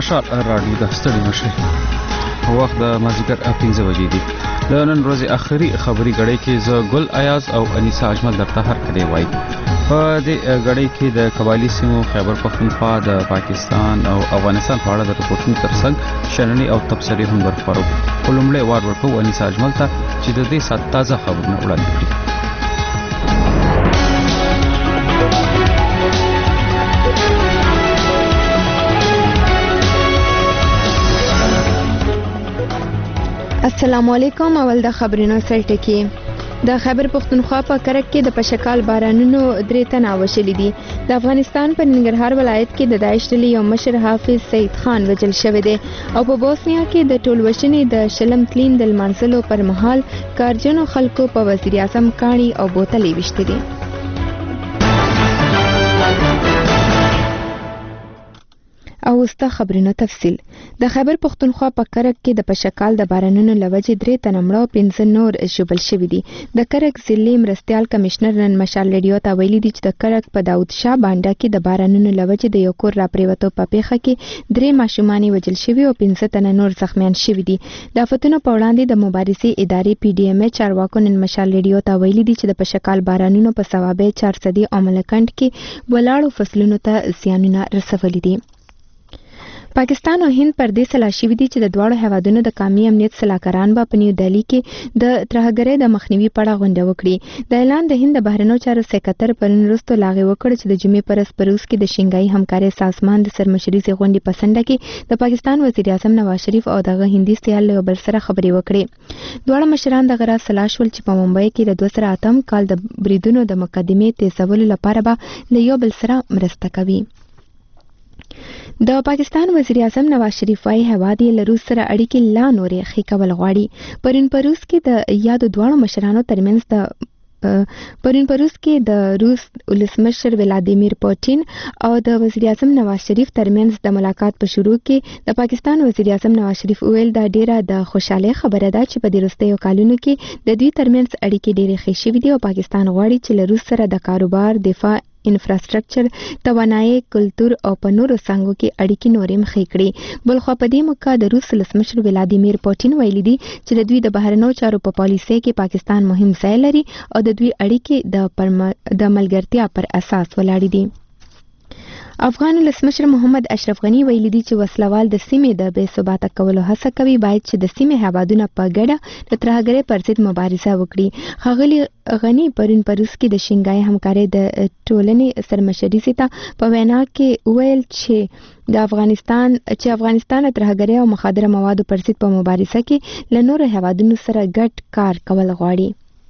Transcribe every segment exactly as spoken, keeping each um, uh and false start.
مشال راډیو د ستړي مشي وخت د مازیګر پنځه بجې دي. د نن ورځې اخري خبري غړې کې زه ګل ایاز او انیسا اجمل درته هر کله وای. په دې غړې کې د قبایلی سیمو خیبر پختونخوا د پاکستان او افغانستان په اړه د رپورټونو ترڅنګ شننې او تبصرې هم ورخبرو. ولومړی وار ورکو انیسا اجمل ته چې د دې سات تازه خبرونه وړاندې کړي. السلام علیکم. اول د خبرونو سرټکی. د خیبر پختونخوا په کرک کې د پشکال بارانونو درې تنه وشلي دي. د افغانستان په ننګرهار ولایت کې د داعش ډلې یو مشر حافظ سید خان وژل شوی دی او په بوسنیا کې د ټولوشنې د شلم تلین د لمانځلو پر مهال کارجنو خلکو په وزیر اعظم کاڼي او بوتلې ویشتې دي. او وسته خبرونو تفصیل. د خیبر پختونخوا په کرک کې د پشکال د بارانونو لوجې درې تنه مړه او پنځه نور ژوبل شوي دي. د کرک ضلعي مرستیال کمشنر نن مشال ریډیو ته ویلي دي چې د کرک په داود شاه بانډا کې د بارانونو لوجې د یو کور راپریوتو په پیښه کې درې ماشومان وژل شوي او پنځه تنه نور زخمیان شوي دي. د آفتونو په وړاندې د مبارزې ادارې پی ډي ایم چارواکو نن مشال ریډیو ته ویلي دي چې د پشکال بارانونو په ثوابه چار صدي او ملکند کې ولاړو فصلونو ته زیانونه رسولي دي. پاکستان او هند پر دې سلا شوي دي چې د دواړو هیوادونو د قومي امنیت سلاکاران به په نیو دهلي کې د ترهګرۍ د مخنیوي په اړه غونډه وکړي. د اعلان د هند د بهرنیو چارو سکرټر پرون وروسته لاغې وکړ چې د جمعې پر ورځ په روس کې د شنګای همکارۍ سازمان د سرمشرۍ غونډې په سنډه کې د پاکستان وزیر اعظم نواز شریف او دغه هندي سیال له بل سره خبرې وکړې. دواړه مشران د غرا سلا شول چې په ممبئی کې د دوه زره اتم کال د بریدونو د مقدمې تیزولو لپاره به له یو بل سره مرسته کوي. د پاکستان وزیر اعظم نواز شریف وايي هیواد یې له روس سره اړیکې لا نورې ښې کول غواړي. پرون په روس کې د یادو دواړو مشرانو ترمنځ د پرون په روس کې د روس ولسمشر ولادیمیر پوتین او د وزیر اعظم نواز شریف ترمنځ د ملاقات په شروع کې د پاکستان وزیر اعظم نواز شریف ویل دا ډیره د خوشاله خبره ده چې په دې وروستیو کلونو کې د دوی ترمنځ اړیکې ډیرې ښې شوې دي او پاکستان غواړي چې له روس سره د کاروبار، دفاع، انفراستراکچر، توانایي، کلتور او په نورو څنګهو کې اړیکې نورې ښې کړي. بلخوا په دې موقع د روس ولسمشر ولادیمیر پوتین ویلي دي چې د دوی د بهرنیو چارو په پالیسۍ کې پاکستان مهم ځای لري او د دوی اړیکې د د ملګرتیا پر اساس ولاړې دي. افغان ولسمشر محمد اشرف غنی ویلي دي چې وسلوال د سیمې د بې ثباته کولو هڅه کوي، باید چې د سیمې هیوادونه په ګډه د ترهګرۍ پر ضد مبارزه وکړي. ښاغلي غنی پرون په روس کې د شنګای همکارۍ د ټولنې سرمشرۍ ته په وینا کې ویل چې د افغانستان چې افغانستان ترهګرۍ او مخدره موادو پر ضد په مبارزه کې له نورو هیوادونو سره ګډ کار کول غواړي.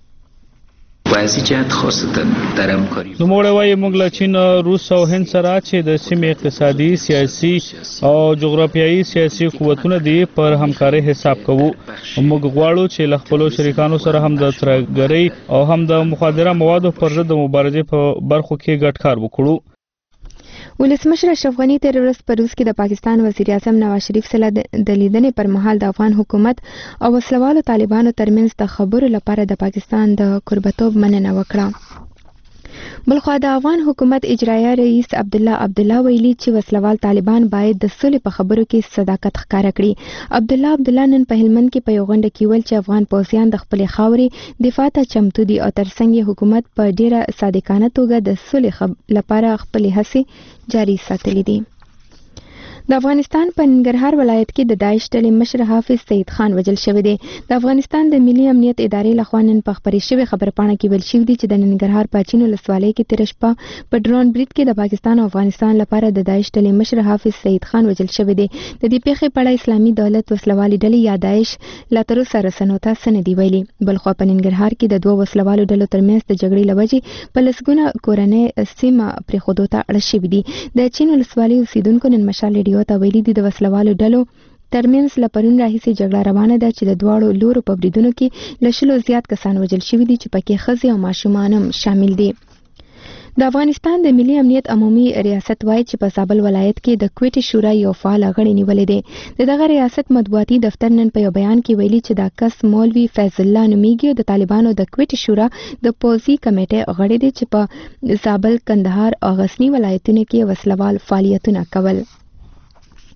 نوموړی وایي موږ له چین، روس او هند سره چې د سیمې اقتصادي، سیاسي او جغرافیایي سیاسي قوتونه دي پر همکارۍ حساب کوو. موږ غواړو چې له خپلو شریکانو سره هم د ترهګرۍ او هم د مخدره موادو پر ضد د مبارزې په برخو کې ګډ کار وکړو. ولسمشر اشرف غنی تر ورځ په روس کې د پاکستان وزیر اعظم نواز شریف سره د لیدنې پر مهال د افغان حکومت او وسلوالو طالبانو ترمنځ د خبرو لپاره د پاکستان د قربتوب مننه وکړه. بلخوا د افغان حکومت اجرایه رئیس عبدالله عبدالله ویلي چې وسلوال طالبان باید د سولې په خبرو کې صداقت ښکاره کړي. عبدالله عبدالله نن په هلمند کې په یو غونډه کې ویل چې افغان پوځیان د خپلې خاورې دفاع ته چمتو دي او ترڅنګ یې حکومت په ډیره صادقانه توګه د سولې لپاره خپلې هڅې جاري ساتلې دي. د افغانستان په ننګرهار ولایت کې د داعش ډلې مشر حافظ سید خان وژل شوی دی. د افغانستان د ملي امنیت ادارې لخوا نن په خبرې شوې خبرپاڼه کې ویل شوي دي چې د ننګرهار پاچین ولسوالۍ کې تېره شپه په ډرون برید کې د پاکستان او افغانستان لپاره د داعش ډلې مشر حافظ سید خان وژل شوی دی. د دې پیښې په اړه اسلامي دولت وسلوالې ډلې یا داعش لا تر اوسه رسنیو ته څه نه دي ویلي. بلخوا په ننګرهار کې د دوه وسلوالو ډلو ترمنځ د جګړې له وجې په لسګونه کورنۍ سیمه پرېښودو ته اړ شوي دي. د چین ولسوالۍ اوسیدونکو نن مشال ریډیو ته ویلي دي د وسلوالو ډلو ترمنځ له پرون راهیسې جګړه روانه ده چې د دواړو لورو په بریدونو کې له شلو زیات کسان وژل شوي دي چې پکې ښځې او ماشومان هم شامل دي. د افغانستان د ملي امنیت عمومي ریاست وایي چې په زابل ولایت کې د کویټې شورا یو فعال غړی نیولې دی. د دغه ریاست مطبوعاتي دفتر نن په یو بیان کې ویلي چې دا کس مولوي فیض الله نومیږي او د طالبانو د کویټې شورا د پوځي کمیټې غړی دی چې په زابل، کندهار او غزنی ولایتونو کې وسلوال فعالیتونه کول.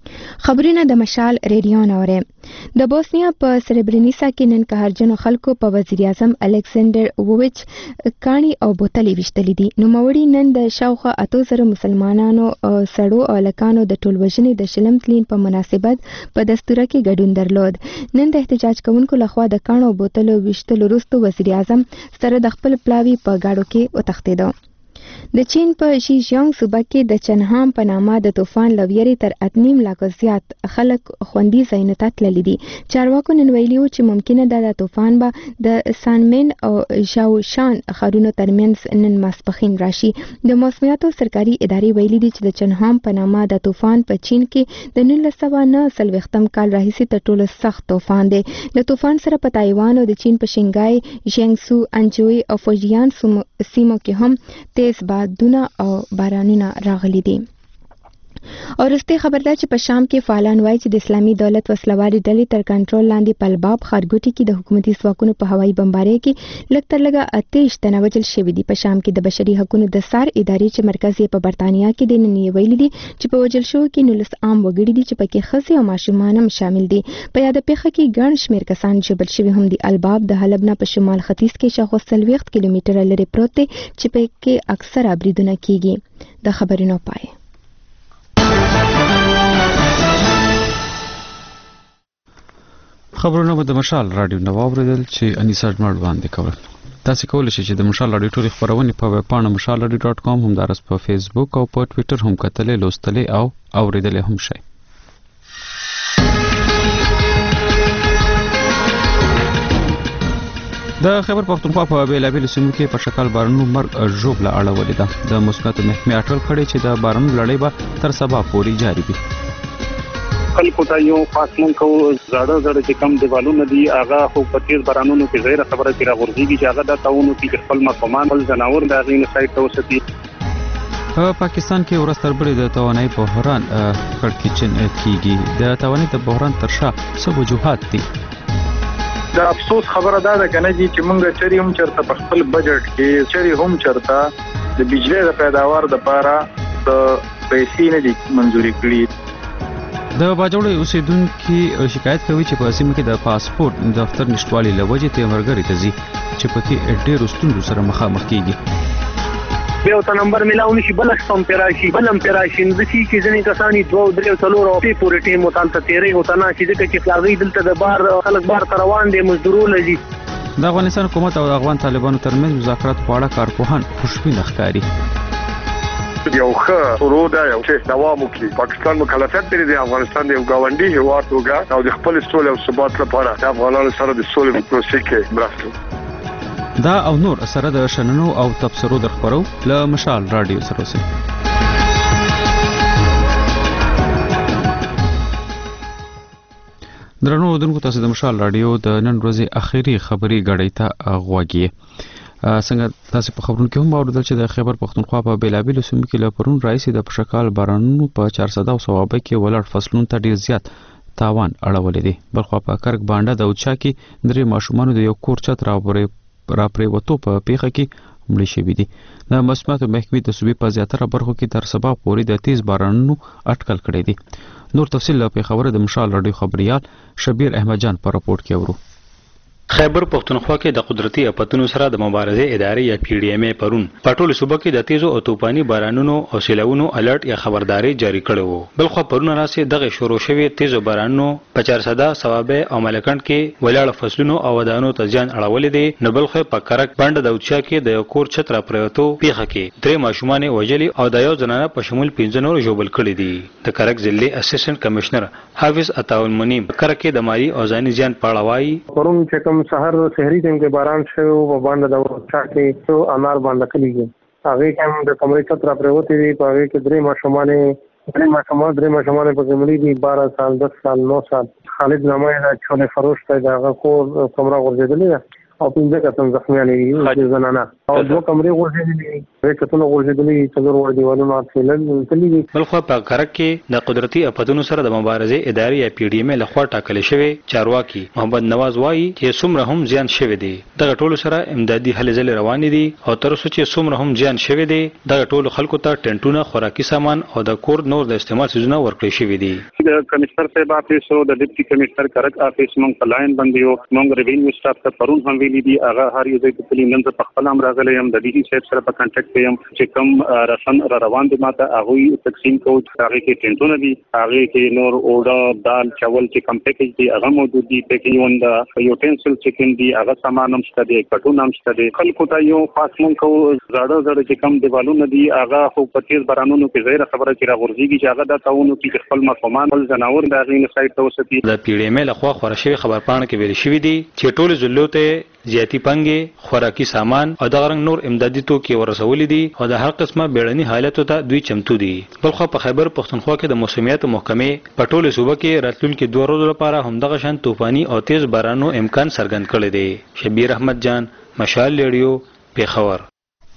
خبرونه د مشال ریډیو نوره. د بوسنیا په سربرینیسا کې نن قهرجنو خلکو په وزیر اعظم الکساندر وویچ کانی او بوتلې وشتلې دي. نو موري نن د شاوخه اتو زره مسلمانانو سړو او لکانو د ټولوژنې د شلم تلین په مناسبت په دستوره کې ګډون درلود. نن د احتجاج کوونکو لخوا د کانو او بوتلو وشتلو وروسته وزیر اعظم سره د خپل پلاوی په گاډو کې وتښتیدو. د چین په شیشیانګ صوبه کې د چنهام په نامه د طوفان لویری تر اتنیم لاکو زیات خلک خوندي ځایونو ته تللي دي. چارواکو نن ویلي وو چې ممکنه ده د طوفان به د سانمن او شاوشان ښارونو ترمنځ نن ماسپښین راشي. د موسمیاتو سرکاري ادارې ویلي دي چې د چنهام په نامه د طوفان په چین کې د نولس سوه نه څلوېښتم کال راهیسې تر ټولو سخت طوفان دی. له طوفان سره په تایوان او د چین په شنګای، ژینګسو، انجوی او فوجیان سیمو کې هم تیز بادونه او بارانونه راغلي دي. او رسته خبردار چې په شام کې فعالان وایي چې د اسلامي دولت وسلواري ډلې تر کنټرول لاندې پلباب خارګوټي کې د حکومتي ځواکونو په هوایي بمبارۍ کې لږ تر لږه اتهش تنه وژل شوي دي. په شام کې د بشري حقوقو د سار ادارې چې مرکز یې په برتانیا کې دی نن یې ویلي دي چې په وژل شوو کې نولس عام وګړي دي چې پکې ښځې او ماشومان هم شامل دي. په یاده پیښه کې ګڼ شمېر کسان ژوبل شوي هم دي. الباب د حلب نه په شمال ختیځ کې شاوخوا څلوېښت کیلومتره لرې پروت دی چې پکې اکثره بریدونه کیږي. د خبرونو پای. خبرونه به د مشال رادیو نو اوریدل چې انیسا جمال باندې کول. تاسو کولی شئ چې د مشال رادیو ټولې خبرونه په ویب پاڼه مشال رادیو ډاټ کام هم دارس په فیسبوک او په ټوئیټر هم کتلې لوستلې او اوریدلې هم شئ. د خیبر پختونخوا په بیلابیل سیمو کې په شکل بارانونو مرګ ژوبله اړولې ده. د مسکواتو محکمې اټکل کړی چې د بارانونو لړۍ به تر سبا پورې جاري وي. خلکو ته یو خاصمون کو زړه زړه چې کم دیوالونه دي هغه خو په تیر بارانونو کې غیر خبره کې راغورځيږي چې هغه د تاونو کې خپل مقامان ول جناور د غین سایت ته وسدي. په پاکستان کې ورستربړې د توانایي بحران کړکېچن کیږي. د توانایي د بحران تر شا څه وجوهات دي؟ د افسوس خبره ده د کنه چې موږ چری هم چرته په خپل بجټ کې چری هم چرته د بجلی د پیداوار د لپاره د پیسې نه دي منځوري کړې. د باجوړ اوسیدونکو شکایت کوي چې په سیمه کې د پاسپورت دفتر نشټوالي لوجې ته مرګري ته ځي چې پکې ډېر ستونزو سره مخامخ کیږي. یو ته نمبر ملاو نشي بل څوم پیراشي بلم پیراشي د شي چې ځنې کسانی دوه درې څلور او په پورې ټیم وتان ته تیرې وته نه چې چې خلاصي دلته د بار خلک بار تر روان دي مزدورونه دي. د افغانستان حکومت او د افغان طالبانو ترمنځ مذاکرات په اړه کارپوهان خوشبین ښکاري. یو ښه شروع ده یو چې دوام وکړي. پاکستان مکلفیت لري د افغانستان د یو ګاونډي هیواد توګه او د خپل سولې او ثبات لپاره د افغانانو سره د سولې پروسې کې مرسته. دا او نور سره د شننو او تبصرو در خبرو له مشال رادیو سره اوسئ. درنو اودونکو تاسو د مشال رادیو د نن ورځې اخیری خبري غړې ته غوږی. څنګه تاسو په خبرونو کې هم اوریدل چې د خیبر پختونخوا په بیلابیل سیمو کې له پرون راځي د پشکال بارانونو په چهارصد او ثوابه کې ولړ فصلونو ته ډیر زیات تاوان اړولې دي. بلخوا په کرک باندې د اوچا کې درې ماشومان د یو کور چت راپورې را پریوتو په پیخه کې مړي شوي دي. د مسمات محکمې د صوبې په زیاتره برخو کې تر سبا پورې د تیز بارانونو اټکل کړی دي. نور تفصیل په خبره د مشال رادیو خبريال شبیر احمد جان په راپورټ کې اورو. خیبر پختونخوا کې د قدرتي اپتونو سره د مبارزې ادارې یا پی ډی ایم ای پرون په ټولو صوبو کې د تیزو او طوفاني بارانونو او سیلاوونو الرټ یا خبرداري جاری کړې وو. بلخو پرون راسي دغه شروع شوی تیزو بارانونو په چهارصد ثوابه او ملکند کې ولاړ فصلونو او ودانو ته ځان اړولې دي. نو بلخو په کرک باندې د اوچا کې د یو کور چتر پروتو پیخه کې درې ماشومان وجلي او د یو زنانه په شمول پنځه نور جوبل کړي دي. د کرک ضلعي اسسټنټ کمشنر حافظ عطاول منیب کرک کې د مالی او ځاني ځان پاړوي. پرون چې کوم سحر شهري ټیم کې باران شو په باندې د ورچا کې تو انار باندې کلیږي هغه کوم د کمرې چتر پروتې دي په هغه کې درې ماشومان درې ماشومان درې ماشومان په کمرې دي بارہ سال دس سال نو سال خالد نامه دا چونه فروش ته دا کور کمره ورځېدلې او پنځه کسان زخمیان دي چې زنانه او دوه کمرې ورغلې دي ریکټونه ورغلې څلور ور دیوالونه ټیلن تللی. بلخو په کرک کې د قدرتي اپتونو سره د مبارزې ادارې یا پی ډی ایم لخوا ټاکل شوی چارواکي محمد نواز وایي چې څومره هم زیان شوی دی دغه ټولو سره امدادي هلې ځلې روانې دي او تر اوسه چې څومره هم زیان شوی دی دغه ټولو خلکو ته ټینټونه خوراکي سامان او د کور نور د استعمال سيزونه ورکړي شوی دي. د کمشنر صاحب افیس او د ډیپټي کمشنر کرک افیس مونږ په لاین باندې یو مونږ ریوینیو سټاف ته پرون هم ویلي دي هغه هر یو ځای په نن په خپل هم راغلی هم د ډي سی صاحب سره په کانټیکټ یم چې کوم رسن را روان دي ماته هغه تقسیم کوو هغه کې ټینټونه دي هغه کې نور اوډه دال چاول چې کم پیکیج دي هغه موجود دي پیکیج وند یوټنسل چې کوم دي هغه سامان هم شته دي کټونه هم شته دي خلکو ته یو خاص مونږ کوو زړه زړه چې کم دیوالونه دي هغه خو په تیز بارانونو کې غیر خبره چې راغورځيږي چې هغه د تاونو کې خپل مفهومان ول جناور د غین سایت ته وسپي. د پی ډی ایم لخوا خبر شوی خبر پاڼه کې ویل شوی دی چې ټول زلوته زیاتی پنګي خوراکي سامان او د غرنګ نور امدادي توکي ورسول دي او د هر قسمه بیړني حالتو ته دوی چمتو دي. بلخو په خیبر پښتونخوا کې د موسمیات محکمې په ټوله صوبه کې راتلونکي دوه ورځې لپاره همدغه شان طوفاني او تیز بارانو امکان څرګند کړی دی. شبیر احمد جان مشال ریډیو پیښور.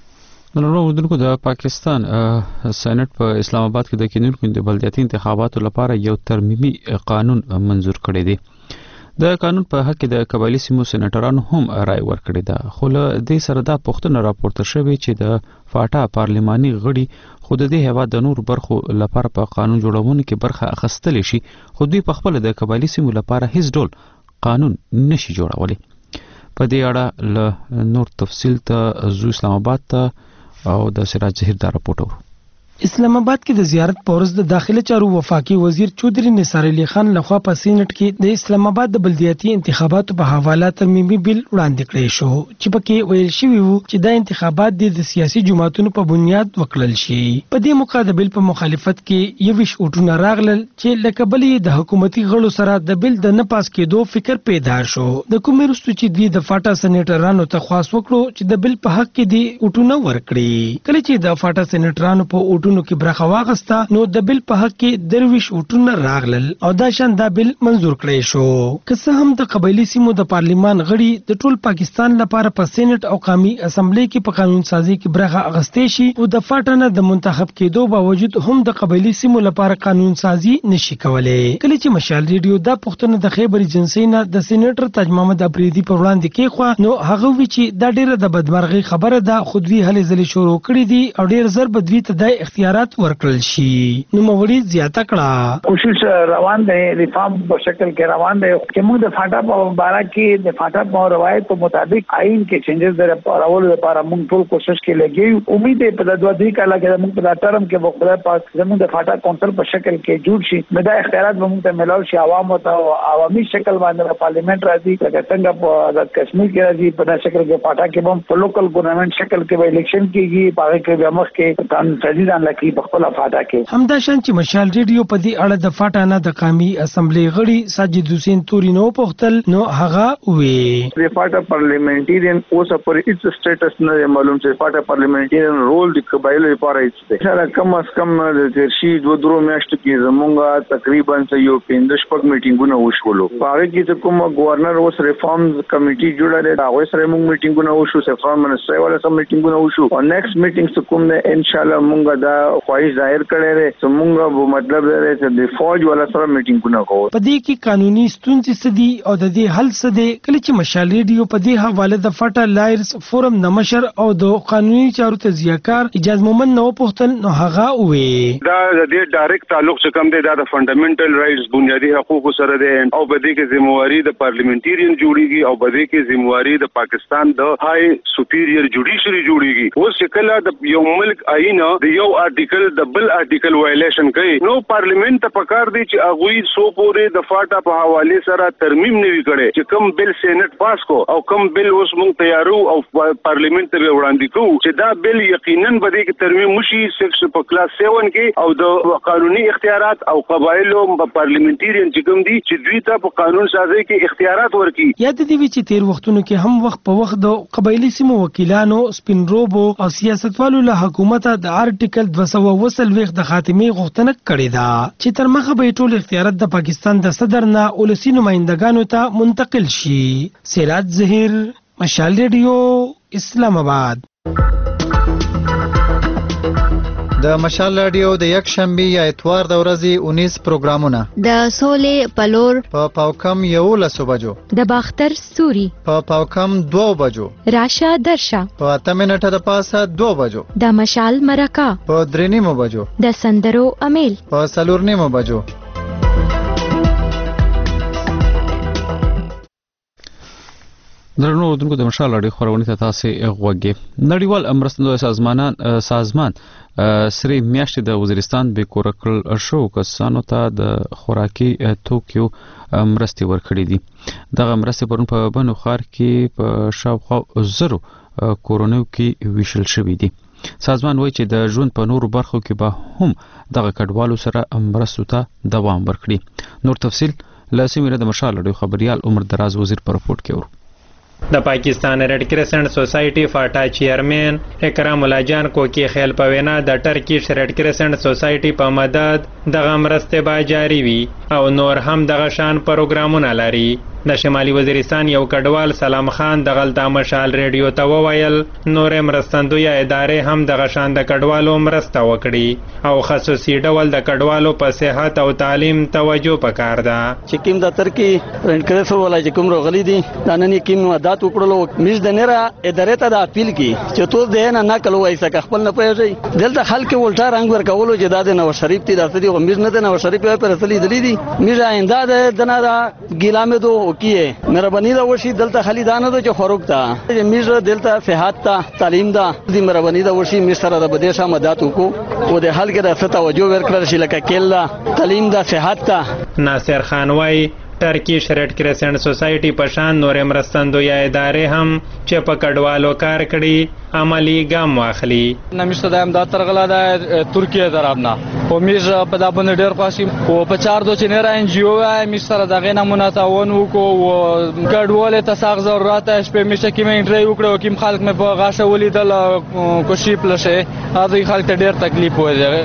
نورو ودونکو د پاکستان سېنات په اسلام آباد کې د کینونکو د بلدیاتي انتخاباتو لپاره یو ترمیمي قانون منزور کړی دی. د قانون په حق کې د قبایلی سیمو سېناترانو هم رائے ورکړې ده خو له دې سره دا پوښتنه راپورته شوې چې د فاټا پارلماني غړي خو د دې هیواد د نور برخو لپاره په قانون جوړونې کې برخه اخیستلی شي خو دوی په خپل د قبایلی سیمو لپاره هیڅ ډول قانون نشي جوړولی. په دې اړه له نور تفصیل ته زو اسلام آباد ته او د سراج زهیر دا راپورټ ورو. اسلام آباد کې د زیارت پورز د داخله چارو وفاقي وزیر چودري نثار علي خان لخوا په سینټ کې د اسلام آباد د بلدیاتي انتخاباتو په حواله ترمیمي بل وړاندې کړی شو چې پکې ویل شوی وو چې دا انتخابات د سیاسي جماعتونو په بنیاد وکړل شي. په دې مقابل په مخالفت کې یو ویش اوټونه راغلل چې لکه بلې د حکومتي غړو سره د بل د نه پاس کېدو فکر پیدا شو. د کومې رستو چې دوی د فاټا سېنیټرانو ته خواست وکړو چې د بل په حق کې دی اوټونه ورکړي. کله چې د فاټا سېنیټرانو په اوټونو کې برخه واغسته نو د بل په حق کې درویش اوټونه راغلل او دا شان دا بل منزور کړی شو. که څه هم د قبایلی سیمو د پارلیمان غړي د ټول پاکستان لپاره په سېنات او قومي اسمبلی کې په قانون سازي کې برخه اغستې شي او د فاټنه د منتخب کېدو باوجود هم د قبایلی سیمو لپاره قانون سازي نشي کولای. کله چې مشال ریډیو دا پښتنه د خیبر ایجنسی نه د سېنیټر تاج محمد افریدي په وړاندې کې خو نو هغه وی چې دا ډیره د بدمرغي خبره ده خودوی هلې ځلې شروع کړې دي او ډیر زر بدوی ته د اختیارات ورکړل شي. نو مولوی زیاته کړه کوشش روان دی ریفارم په شکل کې روان دی چې موږ د فاټا په بارا کې د فاټا په روایت مطابق آئین کې چینجز راوړلو لپاره موږ ټول کوشش کې لګیو. امید دی په دوه درې کاله کې موږ په ټرم کې په خدای پاک زموږ د فاټا کونسل په شکل کې جوړ شي نو دا اختیارات به موږ ته ملاو شي عوام او عوامي شکل باندې پارلیمنت راځي لکه څنګه په آزاد کشمیر کې راځي په داسې شکل کې فاټا کې هم په لوکل ګورنمنت شکل کې به الیکشن کېږي په هغه کې به مخ کې قانون سازي ځان لکه په خپل فاټا کې. همدا شان چې مشال ریډیو په دې اړه د فاټا نه د قومي اسمبلی غړي ساجد حسین توري نو پوښتل نو هغه وی د فاټا پارلیمنټریان اوسه پر هیڅ سټیټس نه معلوم چې فاټا پارلیمنټریان رول د قبایلو لپاره هیڅ دی. سره کم از کم د شي دوه درو میاشتو کې زمونږه تقریبا یو پنځه شپږ میټینګونه وشولو. هغه کې کوم گورنر اوس ریفارمز کمیټي جوړه ده هغه سره موږ میټینګونه وشو سفارت منسټر ولا سم میټینګونه وشو او نیکسټ میټینګ کوم نه ان شاء الله موږ دا خواهش ظاهر کړی دی چې موږ به مطلب دی چې د فوج ولا سره میټینګونه کوو. په دې کې قانوني ستونزې څه دي او د دې حل څه دی. کله چې مشال ریډیو په دې حواله د فاټا لایرز فورم نمشر او د قانوني چارو تجزیه‌کار اجاز مومن نو پوښتل نو هغه وی دا د دې ډایرکټ تعلق څه کوم دی دا د فندامنټل رائټس بنیادی حقوق سره دی او په دې کې ذمہواری د پارلیمنټریان جوړیږي او په دې کې ذمہواری د پاکستان د های سپیریئر جوډیشری جوړیږي. اوس کله د یو ملک آئین د یو آرټیکل د بل آرټیکل وایلیشن کوي نو پارلیمنت ته پکار دی چې هغه سو پورې د فاټا په حواله سره ترمیم نه وی کړي چې کوم بل سېنات پاس کو او کوم بل اوس مونږ تیارو او پارلیمنت ته وړاندې کوو چې دا بل یقینا به د ترمیم مشي سیکس په کلاس سیون کې او د قانوني اختیارات او قبایلو په پارلیمنټریان چې کوم دي چې دوی ته په قانون سازي کې اختیارات ورکړي. یاد دی چې تیر وختونو کې هم وخت په وخت د قبایلی سیمو وکیلانو سپین روبو او سیاستوالو له حکومت د آرټیکل دوه سوه وسلويخ د خاتمي غوښتنه کړې ده چې تر مخه به ټول اختیارات د پاکستان د صدر نه ولسی نمائندګانو ته منتقل شي. سراج زهیر مشال ریډیو اسلام آباد. د مشال رادیو د یک شنبه یا اتوار د ورځې انیس پروګرامونه د سولې پلور په پاوکم یو لسو بجو، د باختر ستوري په پاوکم دو بجو، راشه درشه په اته منټه د پاسه دو بجو، د مشال مرکه په درې نیمو بجو، د سندرو امیل په څلور نیمو بجو. درنو اوردونکو د مشال اړې خبرونه ته تاسو غوږی. نړیوال مرستندوی سازمانان سازمان سری میاشتې د وزیرستان به کور کړل شو کسانو ته د خوراکي توکیو مرستې ورکړې دي. دغه مرستې پرون په بنو خار کې په شاوخوا زرو کورونو کې ویشل شوې دي. سازمان وایي چې د ژوند په نورو برخو کې به هم دغه کډوالو سره مرستو ته دوام ورکړي. نور تفصیل له سیمې د مشال اړې خبريال عمر دراز وزیر پر رپورت کې ورو. د پاکستان ریډ کرسنټ سوسایټي فاټا چیرمن اکرام الله جان کوکی خیل په وینا د ټرکیش ریډ کرسنټ سوسایټي په مدد دغه مرستې به جاری وي او نور هم دغه شان پروګرامونه لري. د شمالي وزیرستان یو کډوال سلام خان د غلطه مشال ریډیو ته وویل نور مرستندوی ادارې هم دغه شان د کډوالو مرسته وکړي او خصوصي ډول د کډوالو په صحت او تعلیم توجه پکار ده. چې کوم د ترکی ریډ کرسنټ ولای چې کوم روغلی دي د نن کوم عادت وکړلو میز د نره ادارې ته د اپیل کی چې تو دې نه نقل وای سکه خپل نه پیږي دلته خلک ولټا رنگ ورکولو چې د نو شریف تی د اصلي میز نه د نو شریف په اصلي دلی دي میز آینده د نه دا ګیلامه دو کیه مهرباني دا وشي دلته خالي دانه دو چې فروغ تا میز دلته صحت تا تعلیم دا دې مهرباني دا وشي میز سره د بدیشه مدد وکړو او د حل کې د توجه ورکړل شي لکه کله تعلیم دا صحت تا. ناصر خان وای ټرکیش ریډ کرسنټ سوسایټي په شان نور مرستندوی ادارې هم چې په کډوالو کار کړي عملی ګام واخلي. نمیشته د امداد ترغلا د ترکیه طرفنا او میز په د باندې ډېر پاسي او په چار دو چې نه را ان جی او آی میز سره دغه نمونه تاون وکړو او کډوال ته ساغ ضرورت شپه میشه کې مې انټری وکړو کوم خلک مې په غاښه ولیدل کوشي پلشه هغه خلک ته ډېر تکلیف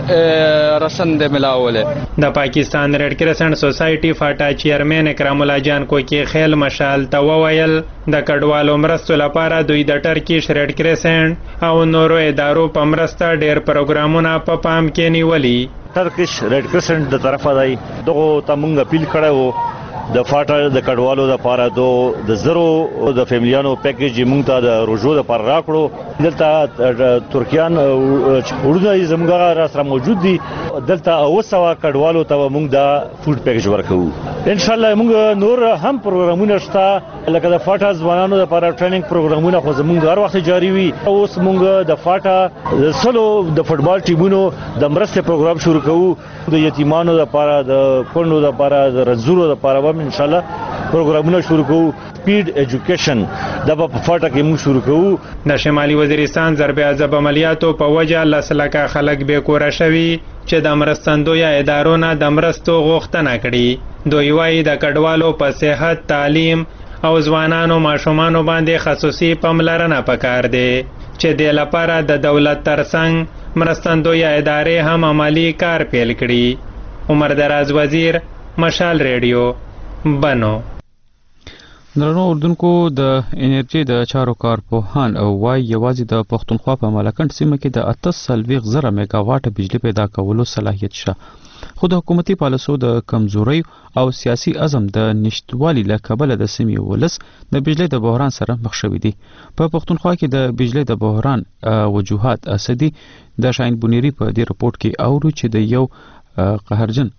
وې راشن د ملاوله. د پاکستان ریډ کرسنټ سوسایټي فاټا چیرمن اکرام الله جان کوکی خیل مشال ته وویل د کډوالو مرستو لپاره دوی د ټرکیش ریډ کرسنټ او نورو ادارو په مرسته ډېر پروګرامونه په پام کې نیولي. ټرکیش ریډ کرسنټ د طرفه دی دغه ته مونږ اپیل کړی د فاټا د کډوالو د لپاره دو د زرو د فیملیانو پیکیج مونږ ته د روزو د لپاره راکړو. دلته ترکیان وړونه زموږ را سره موجود دي دلته اوسه کډوالو ته مونږ د فود پیکیج ورکو. ان شاء الله مونږ نور هم پروګرامونه شته لکه د فاټا ځوانانو لپاره ټریننګ پروګرامونه خو زموږ هر وخت جاری وي. اوس مونږ د فاټا د سلو د فوتبال ټیمونو د مرستې پروګرام شروع کوو د یتیمانو لپاره د کونډو لپاره د رزورو لپاره ان شاء الله پروګرامونه شروع کوو. سپیډ ایجوکیشن د په فاټا کې موږ شروع کوو. د شمالي وزیرستان ضرب عذاب عملیاتو په وجه لسلکه خلک به کور شوي چې د مرستندوی ادارو نه د مرستو غوښتنه کړي. دوی وايي د کډوالو په صحت تعلیم او ځوانانو ماشومانو باندې خصوصي پاملرنه پکار دی چې د لپاره د دولت ترڅنګ مرستندوی ادارې هم عملی کار پیل کړي. عمر دراز وزیر مشال ریډیو بنو. درنو اردوونکو د انرژي د چارو کارپوهان او وايي یوازې د پښتونخوا په ملکنډ سیمه کې د اته سلويغ زره میگا واټ بجلی پیدا کولو صلاحیت شته خو د حکومتي پالیسو د کمزوري او سیاسي عزم د نشټوالي له کبله د سیمې ولس د بجلی د بحران سره مخ شوی دي. په پښتونخوا کې د بجلی د بحران وجوهات اسدي د شاین بونيري په دې رپورت کې اورو چې د یو قهرجن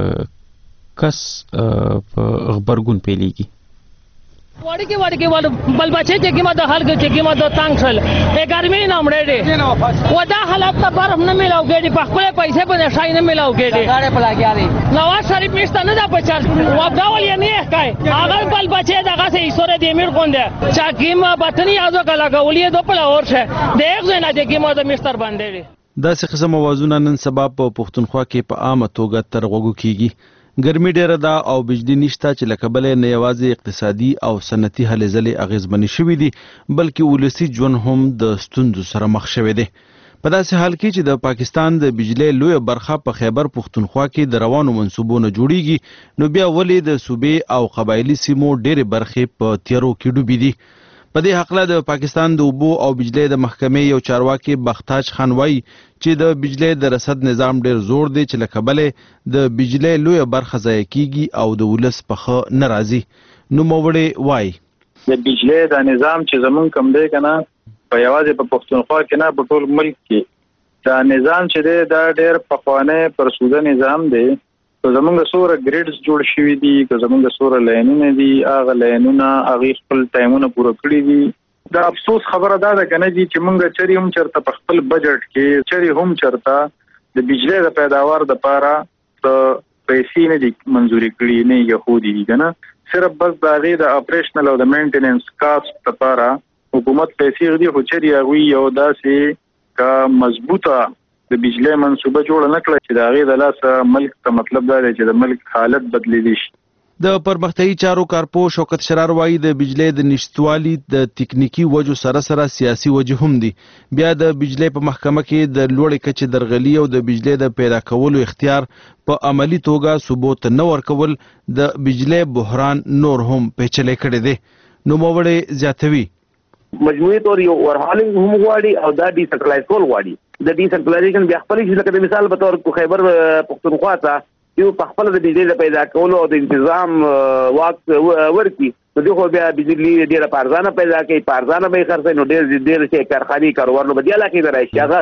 کس په خبرګون پیلېږي. وړي کې وړي کې وړ بل بچي چې کیما د حل کې کیما د تنگ شل اے ګرمي نه مړې دي و دا حالت ته برف نه ملاو کېږي په خپل پیسې په نشای نه ملاو کېږي غاړه په لاګیاري نواز شریف میشته نه دا پچار و داول یې نه ښکای هغه بل بچي دغه سه ایسوره دی میر کونده چا کیما بټنی ازو کلا کولې دو په اور شه دیغ زنه د کیما د مستر باندې داسې قسم اوازونه نن سبا په پښتونخوا کې په عامه توګه تر غوږو کیږي. ګرمي ډیره ده او بجلی نشته چې لکه بلې نه یوازې اقتصادي او صنعتي هلې ځلې اغیزمنې شوي دي بلکې ولسي ژوند هم د ستونزو سره مخ شوی دی. په داسې حال کې چې د پاکستان د بجلی لویه برخه په خیبر پښتونخوا کې د روانو منصوبو نه جوړیږي نو بیا ولې د صوبې او قبایلي سیمو ډېرې برخې په تیارو کې ډوبې دي. په دې حقله د پاکستان د اوبو او بجلی د محکمې یو چارواکي بختاج خان وایي چې د بجلی د رسد نظام ډیر زور دی چې له کبله د بجلی لویه برخه ضایع کیږي او د ولس په ښه نه راځي. نوموړی وایي د بجلی د نظام چې زمونږ کوم دی که نه په یوازې په پښتونخوا کې نه په ټول ملک کې دا نظام چې دی دا ډېر پخوانی پرسوده نظام دی. که زمونږ څومره ګریډز جوړ شوي دي که زمونږ څومره لاینونه دي هغه لاینونه هغې خپل ټایمونه پوره کړي دي. د افسوس خبره دا ده که نه دي چې مونږ چرې هم چېرته په خپل بجټ کې چرې هم چېرته د بجلی د پیداوار دپاره څه پیسې نه دي منظوري کړي نه یې ښودي دي که نه صرف بس د هغې د اپریشنل او د مینټیننس کاسټ دپاره حکومت پیسې غدي خو چېرې هغوی یو داسې که مضبوطه د بجلی منصوبه جوړه نه کړه چې د هغې د لاسه ملک ته مطلب دا دی چې د ملک حالت بدلیدی شي. د پرمختیایي چارو کارپو شوکت شرار وایي د بجلی د نشتوالي د تکنیکی وجو سره سره سیاسي وجه هم دي. بیا د بجلی په محکمه کې د لوړې کچې درغلي او د بجلی د پیدا کولو اختیار په عملی توګه ثبوت نه ورکول د بجلی بحران نور هم پیچلی کړی دی. نوموړی زیاتوي مجموعي طور یو ورهالینګ هم غواړي او دا ډي سنټرلایز کول غواړي. د ډي سنټرلایزیشن بیا خپل شي لکه د مثال په تور خیبر پښتونخوا ته یو په خپل د بجلی د پیدا کولو او د تنظیم واک ورکی نو دغه بیا بجلی ډیره پارځانه پیدا کوي پارځانه به خرڅ نو ډیر ډیر شي کارخاني کاروبار نو بدیا لکه درایشي هغه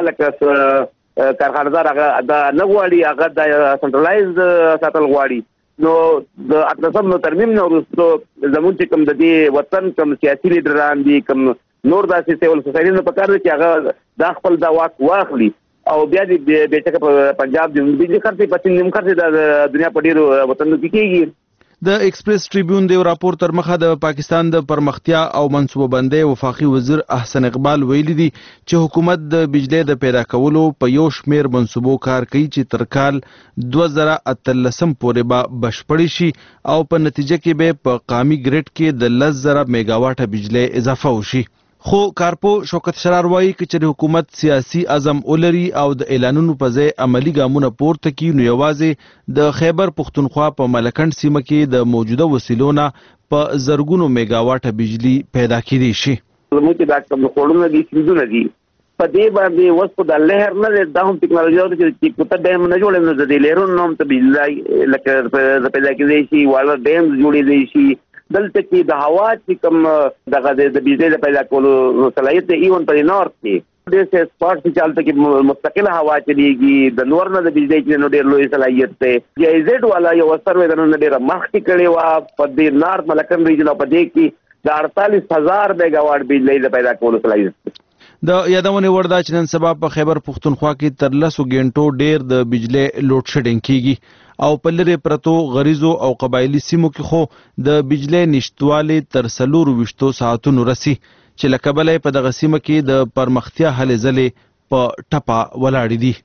لکه کارخانه‌دار هغه د نه غواړي هغه د سنټرلایز ساتل غواړي. نو د اتلسم نو ترمیم نو وروسته زموږ چې کوم د دې وطن کوم سیاسي لیډران دي کوم نور داسې سیول سوسایټي نه پکار دي چې هغه د خپل د واک واخلي او بیا دې بیچکه په پنجاب د بجلی خرڅې په سیم خرڅې د دنیا په ډیرو وطنونو کې کېږي. د ایکسپریس ټریبیون د راپور تر مخه د پاکستان د پرمختیا او منصوبه بندۍ وفاقي وزیر احسن اقبال ویلي دي چې حکومت د بجلی د پیدا کولو په یو شمیر منصوبو کار کوي چې تر کال دوه زره اتلسم پورې به بشپړې شي او په نتیجه کې به په قامي ګریډ کې د لس زره میگا واټه بجلی اضافه وشي. خو کارپو شوکت شرار وایي که چېرې حکومت سیاسي عزم ولري او د اعلانونو په ځای عملي ګامونه پورته کړي نو یوازې د خیبر پښتونخوا په ملکنډ سیمه کې د موجوده وسیلو نه په زرګونو میگا واټه بجلی پیدا کېدی شي. زموږ چې دا کوم خوړونه دي سیندونه دي په دې باندې اوس په د لهر نه دا هم ټکنالوژي او چې کوته ډیم نه جوړېږي نو د لهرونو هم ته بجلی لکه پیدا کېدی شي والا ډیم جوړېدی شي. دلته کې د هوا چې کوم دغه د بجلی د پیدا کولو صلاحیت دی ایون په نورث کې ډېر څه سپاټ چې چالت کې مستقله هوا چلیږي د نور نه د بجلی کې نو ډېر لوی صلاحیت دی. جی ای زیډ والا یو سروې د نن ډېر مخکې کړی و په دې نارث ملکن ریجن په دې کې د اړتالیس هزار میگا واټ بجلی د پیدا کولو صلاحیت. د یادونه وړ ده چې نن سبا په خیبر پښتونخوا کې تر لسو غنټو ډیر د بجلی لوډ شیډینګ کیږي او په لرې پرتو غریزو او قبایلی سیمو کې خو د بجلی نشتوالي تر څلورو ویشتو ساعتونو رسي چې له کبله په دغه سیمه کې د پرمختیا هلې ځلې په ټپه ولاړې دي.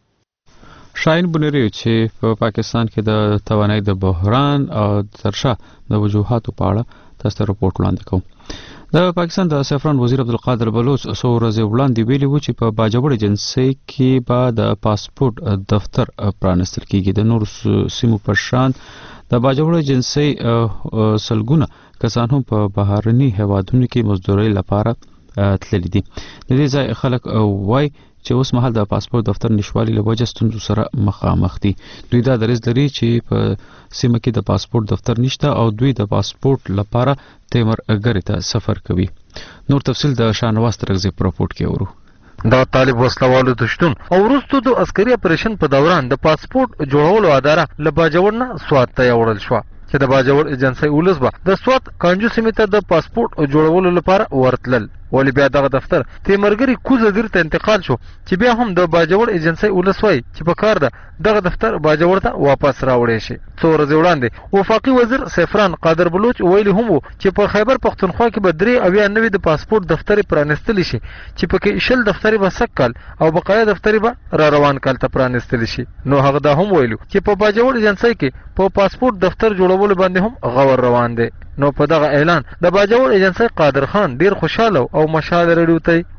شاهین بنيري چې په پاکستان کې د توانایي د بحران او ترشا د وجوهاتو په اړه تاسو ته راپورټ وړاندې کوم. د پاکستان د سفران وزیر عبدالقادر بلوچ څو ورځې وړاندې ویلي و چې په باجوړ ایجنسۍ کې به د پاسپورت دفتر پرانستل کیږي. د نور سیمو پر شان د باجوړ ایجنسۍ سلګونه کسان هم په بهرني هیوادونو کې مزدورۍ لپاره تللي دي. د دې ځای خلک وایي چې اوس مهال د پاسپورت دفتر نشوالي له وجې ستونزو سره مخامخ دي. دوی دا دریځ لري چې په سیمه کې د پاسپورت دفتر نشته او دوی د پاسپورت لپاره تیمر ګری ته سفر کوي. نور تفصیل د شاهنواز ترغزي په راپورټ کې اورو. دا طالب وسلوالو دشتون او وروسته د عسکري اپریشن په دوران د پاسپورت جوړولو اداره له باجوړ نه سوات ته یوړل شو چې د باجوړ ایجنسۍ ولس به د سوات کانجو سیمې ته د پاسپورت جوړولو لپاره ورتلل ولی بیا دغه دفتر تیمرګری کوزه دیر ته انتقال شو چې بیا هم د باجوړ ایجنسۍ ولس وای چې په کار ده دغه دفتر باجوړ ته واپس راوړی شي. څو ورځې وړاندې وفاقي وزیر سفران قادر بلوچ ویلي هم چې په خیبر پښتونخوا کې به درې اویا نوي د پاسپورت دفتر پرانستلی شي چې پکې شل دفتر به سکل او بقایا دفتر به را روان کال ته پرانستلی شي. نو هغه دا هم ویلو چې په باجوړ ایجنسۍ کې په پاسپورت دفتر جوړولو باندې هم غور روان دی. نو په دغه اعلان د باجوړ ایجنسۍ قادر خان ډیر خوشاله او مشال رډیو ته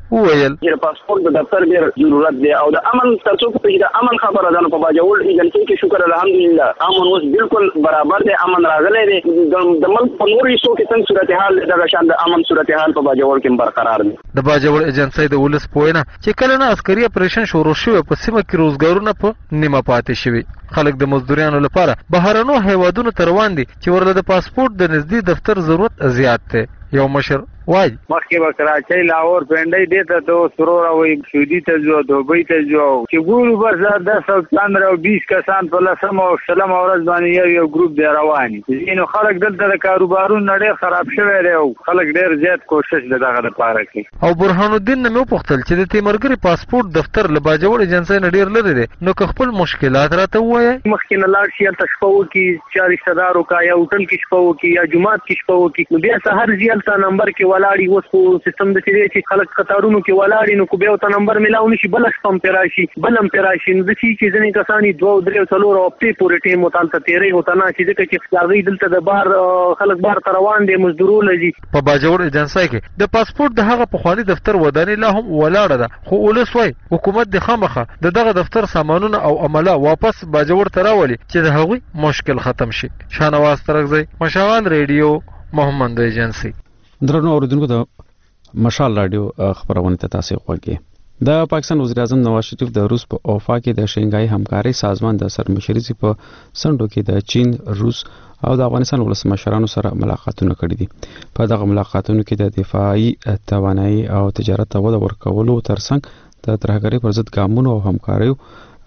وویل چې پاسپورت د دفتر ډیر ضرورت دی او د امن ترڅو چې د امن خبره ده په باجوړ ایجنسی کې شکر الحمدلله امن اوس بالکل برابر دی امن راغلی دی د ملک په نورو حصو کې څنګه صورتحال دغه شان د امن صورتحال په باجوړ کې برقرار دی د باجوړ ایجنسی د ولس پوینه چې کله نه عسکري اپریشن شروع شوی په سیمه کې روزګارونه په نیمه پاتې شوي خلک د مزدوریانو لپاره بهرنو هیوادونو ته روان دي چې ورله د پاسپورت د نږدې دفتر ضرورت زیات دی یو مشر وای مخکې به کراچۍ لاهور پنډۍ دې ته ته سرور وای سعودي ته ځو دوبۍ ته ځو چې ګورو بس دس او پندرہ او بیس کسان په لسم او شلم ورځ باندې یو یو ګروپ دی روان دي نو خلک دلته د کاروبارونو ډېر خراب شوی دی او خلک ډېر زیات کوشش دغه لپاره کوي او برهان الدین نو پوښتل چې د تیمرګری پاسپورت دفتر له باجوړ ایجنسی نه ډېر لري دی نو که خپل مشکلات راته وایي مخکې نه لاړ شي هلته شپه وکړي چا رشته دار وکړه یا هوټل کې شپه وکړي یا جومات کې شپه وکړي نو بیا سهار ځي هلته نمبر کې ولاړي اوس خو سیستم د چې چې خلک قطارونو کې ولاړي نو کو بیا ته نمبر ملاو نشي بل شپم پراشي بلم پراشي نو د چې ځنې کسانی دوه درې څلور او په پورې ټیم متالته تیرې هوته نه چې ځکه چې لاغي دلته د بار خلک بار تر روان دي مزدورونه دي په باجوړ ایجنسی کې د پاسپورت د هغه پخوانی دفتر ودانې لا هم ولاړه ده خو ولس وای حکومت د خامخه د دغه دفتر سامانونه او عمله واپس باجوړ ته راولي چې د هغوی مشکل ختم شي شانواز ترغزی مشال ریډیو محمد ایجنسی درنو اوریدونکو د مشال رادیو خبرونه ته تاسو غوږی د پاکستان وزیر اعظم نواز شریف د روس په اوفا کې د شنګای همکاري سازمان د سرمشري په سندو کې د چین روس او د افغانستان ولسمشرانو سره ملاقاتونه کړي دي په دغه ملاقاتونو کې د دفاعي توانایي او تجارت ته وده ورکولو ترڅنګ د ترهګرۍ پر ضد ګامونو او همکاریو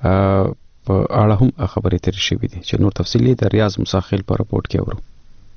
په اړه هم خبرې ترې شوې دي چې نور تفصیلي د ریاض مساخیل په راپورټ کې اورو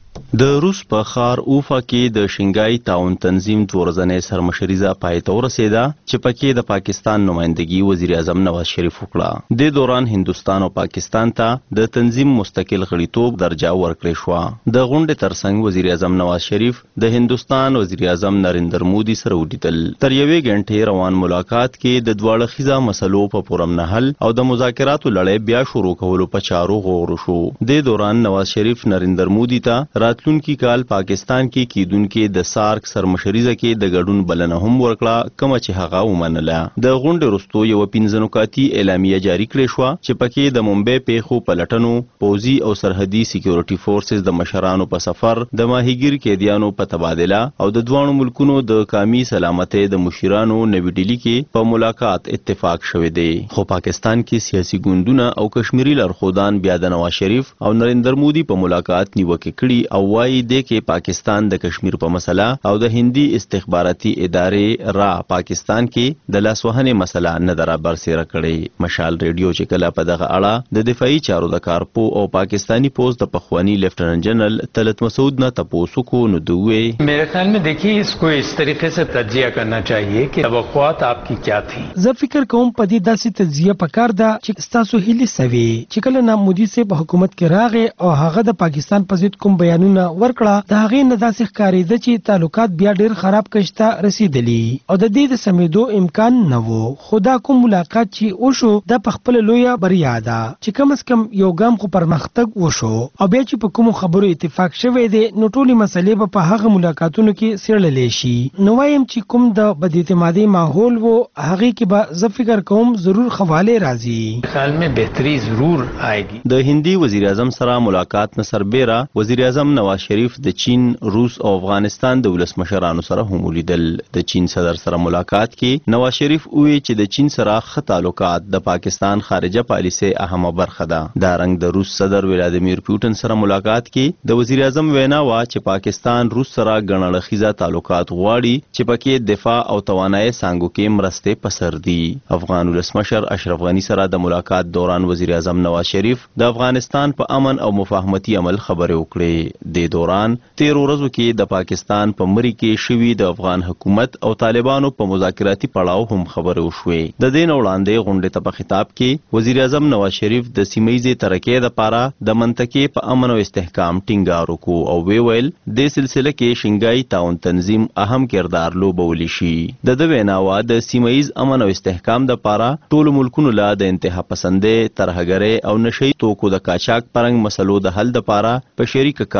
د روس په ښار اوفا کې د شنګای تعاون تنظیم څورځنې سرمشریزه پای ته ورسېده چې پکې د پاکستان نمائندګي وزیر اعظم نواز شریف وکړه د دوران هندستان او پاکستان ته د تنظیم مستقل غړیتوب درجه ورکړې شو د غونډې ترڅنګ وزیر اعظم نواز شریف د هندستان وزیر اعظم نریندر مودي سره ولیدل تر یوې غنټې روان ملاقات کې د دواړه خیزه مسلو په پورم نحل او د مذاکراتو لړۍ بیا شروع کولو په چارو غور شو د دوران نواز شریف نریندر مودي ته راتلونکي کال پاکستان کې کیدونکو د سارک سرمشریزه کې د ګډون بلنه هم ورکړه کوم چې هغه ومنله د غونډې وروسته یو پنځنوکاتی اعلامیه جاری کړې شو چې پکې د ممبئی پیښو پلټنو پوزي او سرحدي سکیورټي فورسز د مشرانو په سفر د ماهیګیر قیدیانو په تبادله او د دوه ملکونو د قومي سلامتۍ د مشرانو نوې ډیلی کې په ملاقات اتفاق شوه دی خو پاکستان کې سیاسي ګوندونه او کشمیری لارښودان بیا د نواز شریف او نریندر مودي په ملاقات نیوکه کړي او وایي د کې پاکستان د کشمیر په مسله او د هندي استخباراتي ادارې را پاکستان کې د لاسوهنې مسله نه درابر سره کړي مشال ریډیو چې کله په دغه اړه د دفاعي چارو د کارپو او پاکستانی پوسټ د پخوانی لیفټننټ جنرال طلعت مسعود نه تاسو کو نو دوی मेरे ख्याल में देखिए इसको इस तरीके से तज्जिया करना चाहिए कि توقعات आपकी क्या थी زه فکر کوم په دې داسې تجزیه پکار ده چې تاسو هیله سوي چې کله نه مودي سه په حکومت کې راغې او هغه د پاکستان په ضد کوم بیانونه ورکړه دا غي نه داسې ښکارېده چې تعلقات بیا ډېر خراب کشته رسیدلی او د دې د سمیدو امکان نه وو خدا کوم ملاقات چې وشو د خپل لویه بریا ده چې کم از کم یو ګام خو پرمختګ وشو او بیا چې په کوم خبرو اتفاق شوه دی نو ټولې مسلې په هغه ملاقاتونو کې سیړلې شي نو وایم چې کوم د بد اعتمادي ماحول وو هغه کې به زه فکر کوم ضرور خواله راځي خیال में बेहतरी जरूर आएगी د هندي وزیر اعظم سره ملاقات نه سربېره وزیر اعظم نواز شریف د چین روس او افغانستان د ولسمشرانو سره هم ولیدل د چین صدر سره ملاقات کې نواز شریف وی چې د چین سره ښه تعلقات د پاکستان خارجه پالیسي اهمه برخه ده دا رنګ د روس صدر ولادیمیر پوتین سره ملاقات کې د وزیر اعظم وینا وا چې پاکستان روس سره ګڼړخیزه تعلقات غواړي چې پکې دفاع او توانایي څنګه کې مرسته پسر دي افغان ولسمشر اشرف غنی سره د ملاقات دوران وزیر اعظم نواز شریف د افغانستان په امن او مفاهمتي عمل خبرې وکړې د دوران تیر ورځو کې د پاکستان په مری کې شوی د افغان حکومت او طالبانو په مذاکراتي پړاو هم خبرې وشوې د دین وړاندې غونډې ته په خطاب کې وزیر اعظم نواز شریف د سیمایي ترقۍ لپاره د منطقې په امن او استحکام ټینګار وکړ او وی ویل د سلسله کې شنګای تعاون تنظیم اهم کردار لوبولی شي د د ویناوا د سیمایي امن او استحکام لپاره ټول ملکونو لا د انتها پسندې ترهګرۍ او نشئی توکو د کاچاک پرنګ مسلو د حل لپاره په شریک کار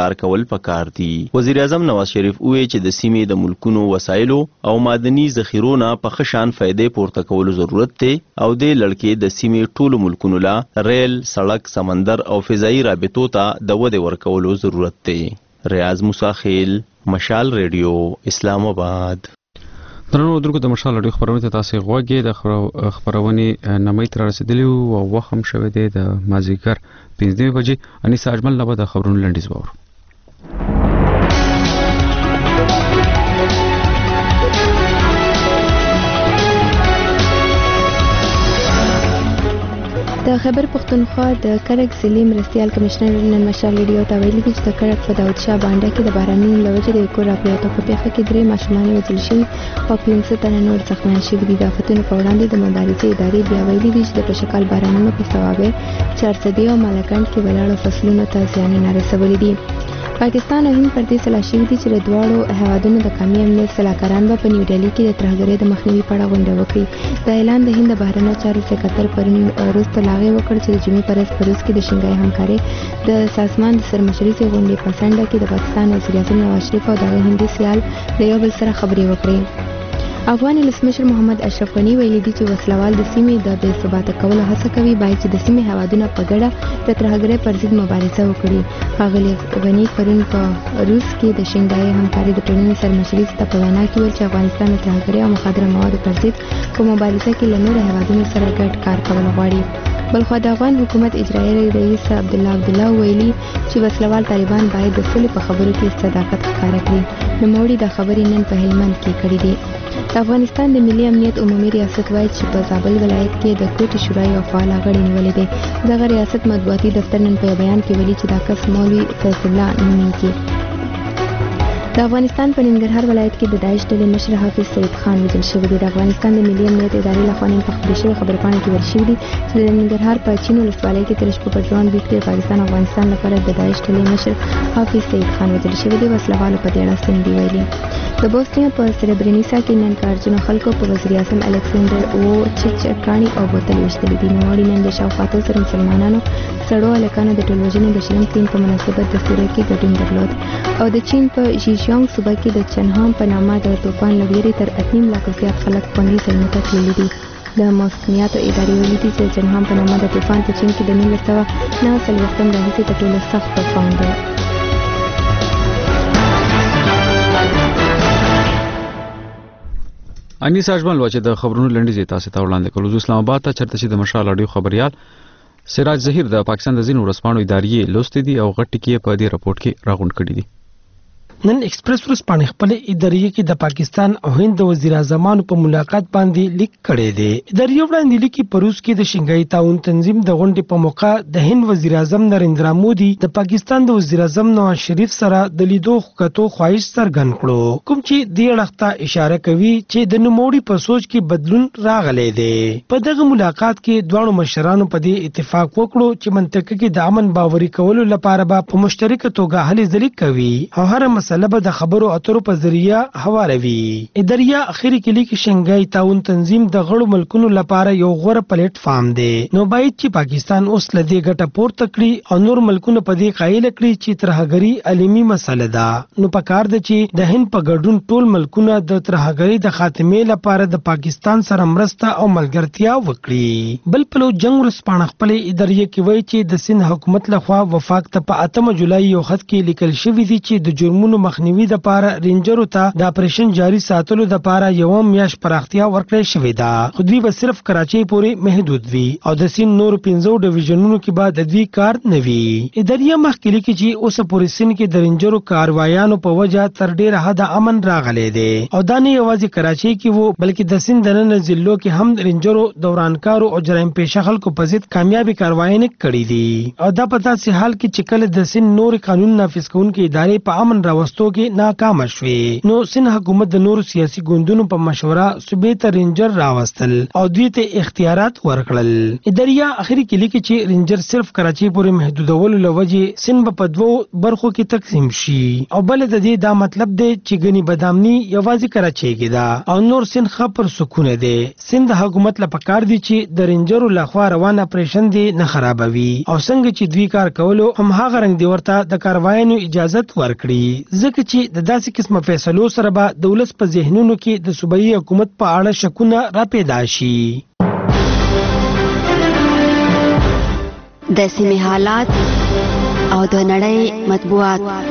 کار کول پکار دي. وزیر اعظم نواز شریف وویل چې د سیمې د ملکونو وسایلو او معدني ذخیرونو په ښه شان فایدې پورته کولو ضرورت دی او د لړکې د سیمې ټولو ملکونو لا ریل، سړک، سمندر او فضایي رابطو ته د ودې ورکولو ضرورت دی. ریاض موسی خیل، مشال ریډیو، اسلام آباد. درنو درګو د مشال اړیو خبرونه ته تاسو غوږی د خبرونې نمای تر رسیدلی او وخت هم شوه دی د مازیګر پنځه بجې. انیسا اجمل نو د خبرونو لنډیز وور. د خیبر پختونخوا د کرک ضلع مرستیال کمشنر نن مشال ریډیو ته ویلي چې د کرک په داود شاه بانډه کې د بارانونو له وجې د یو کور راپریوتو په پیښه کې درې ماشومان وژل شوي او پنځه تنه نور زخمیان شوي دي. د آفتونو په وړاندې د مبارزې ادارې بیا ویلي دي چې د پشکال بارانونو په صوابه چارسدي او مالکند کې ولاړو فصلونو ته زیانونه رسولي دي. پاکستان او هند پر دې سلا شوي دي چې د دواړو هیوادونو د قومي امنیت سلاکاران به په نیو ډیلي کې د ترهګرۍ د مخنیوي په اړه غونډه وکړي. دا اعلان د هند د بهرنیو چارو سکرټر پرون وروسته لاغې وکړ چې د جمعې په ورځ په روس کې د شنګای همکارۍ د سازمان د سرمشرۍ غونډې په څنډه کې د پاکستان وزیر اعظم نواز شریف او د هغه هندي سیال د یو بل سره خبرې وکړې. افغان ولسمشر محمد اشرف غنی ویلي دي چې وسلوال د سیمې د بې ثباته کولو هڅه کوي، باید چې د سیمې هیوادونه په ګډه د ترهګرۍ پر ضد مبارزه وکړي. ښاغلي غني پرون په روس کې د شنګای همکارۍ د ټولنې سرمشرۍ ته په وینا کې ویل چې افغانستان د ترهګرۍ او مخدره موادو پر ضد په مبارزه کې له نورو هیوادونو سره ګډ کار کول غواړي. بلخوا د افغان حکومت اجرایي رئیس عبدالله عبدالله ویلي چې وسلوال طالبان باید د صلح په خبرو کې صداقت ښکاره کړي. نوموړي دا خبرې نن په هلمند کې کړې دي. د افغانستان د ملي امنیت عمومي ریاست وایي چې په زابل ولایت کې د کوټې شورا یو فعال غړی نیولی دی. دغه ریاست مطبوعاتي دفتر نن په یو بیان کې ویلي چې دا کس مولوي فیض الله نومیږي. د افغانستان په ننګرهار ولایت کې د داعش ډلې مشر حافظ سعید خان وژل شوی دی. د افغانستان د ملي امنیت ادارې لخوا نن په خپرې شوې خبرپاڼه کې ویل شوي دي چې د ننګرهار په چین ولسوالۍ کې تر شپه په ډرون برید کې پاکستان او افغانستان لپاره د داعش ډلې مشر حافظ سعید خان وژل شوی دی. وسلوالو په دې اړه سندې ویلي. د بوسنیا په سربرینیسا کې نن کارجنو خلکو په وزیر اعظم الکسندر ووچیچ کاڼي او بوتل ویشتلي دي. نوموړي نن د شاوخوا اتو زره مسلمانانو سړو هلکانو د ټولوژنې د شرم سیند په مناسبت د سوریه کې ګډون درلود او د چین په ژیژیانګ صوبه کې د چنهام په نامه د طوفان له ویرې تر اتنیم لاکو زیات خلک خوندي ځایونو ته تللي دي. د موسمیاتو ادارې ویلي دي چې د چنهام په نامه د طوفان په چین کې د نولس سوه نهه څلوېښتم راهیسې تر ټولو سخت طوفان دی. انیس اجمل و چې د خبرونو لنډیز تاسو ته وړاندې کولو. اسلام آباد ته چرته چې د مشال اړیو خبريال سراج ظهیر د پاکستان د ځینو ورسپانو ادارې لوستې دي او غټ کې په دې رپورت کې راغونډ کړي دي. نن ایکسپریس ورسپانې خپل ادارې کې د پاکستان او هند د وزیر اعظمانو په ملاقات باندې لیک کړی دی. ادارې وړاندې لیکي په روس کې د شنګای تعاون تنظیم د غونډې په موقع د هند وزیر اعظم نریندرا مودي د پاکستان د وزیر اعظم نواز شریف سره د لیدو خوکتو خواهش څرګند کړو، کوم چې دې اړخ ته اشاره کوي چې د نوموړي په سوچ کې بدلون راغلی دی. په دغه ملاقات کې دواړو مشرانو په دې اتفاق وکړو چې منطقه کې د امن باوري کولو لپاره به په مشترکه توګه هلې ځلې کوي او هر مسله به د خبرو اترو په ذریعہ هواروي. اداریا اخیری کې لیکي شنګای تعاون تنظیم د غړو ملکونو لپاره یو غوره پلیټ فارم دی، نو باید چې پاکستان اوس لدی ګټه پورته کړي او نور ملکونه په دې قایل کړي چې ترهګری عالمي مسله ده. نو پکار دی چې د هند په ګډون ټول ملکونه د ترهګری د خاتمې لپاره د پاکستان سره مرسته او ملګرتیا وکړي. بل په لو جنگ ورسپانه خپل ادارې کې وایي چې د سند حکومت لخوا وفاق ته په اتمه جولای یو خط کې لیکل شوی دی چې د جرمونو مخنیوي د پاره رینجرو ته د اپریشن جاری ساتلو د پاره یو میاش پراختیا ورکړې شوې ده. خو دوی به صرف کراچۍ پورې محدود وي او د سین نور پنځو ډیویژنونو کې به د دوی کار نه وي. ادارې مخکې لیکي چې اوس پورې سین کې د رینجرو کاروایانو په وجه تر ډیره حد امن راغلی دی او دا نه یوازې کراچۍ کې وو بلکې د سین د نن ضلعو کې هم رینجرو دورانکارو او جرایم پیشه خلکو په ضد کامیابی کاروایي کړې دي او دا په داسې حال کې چې کله د سین نور قانون نافذ کوونکې ادارې په امن راوست راوستو کې ناکام شوې. نو سند حکومت د نورو سیاسي ګوندونو په مشوره صوبې ته رینجر راوستل او دوی ته اختیارات ورکړل. اداریا اخري کې لیکي چې رینجر صرف کراچي پورې محدودولو لوجې سند په دوو برخو کې تقسیم شي او بل د دې دا مطلب دی چې ګني بدامني یوازې کراچي کې ده او نور سند خبر سکونه دی. سند حکومت له پکار دي چې د رینجرو لخوا روان اپریشن دی نه خرابوي او څنګه چې دوی کار کولو هم هغه رنګ دی ورته د کاروایانو اجازه ورکړي ځکه چې د داسې قسمه فیصلو سره به د ولس په ذهنونو کې د صوبایي حکومت په اړه شکونه را پیدا شي. د سیمې حالات او د نړۍ مطبوعات.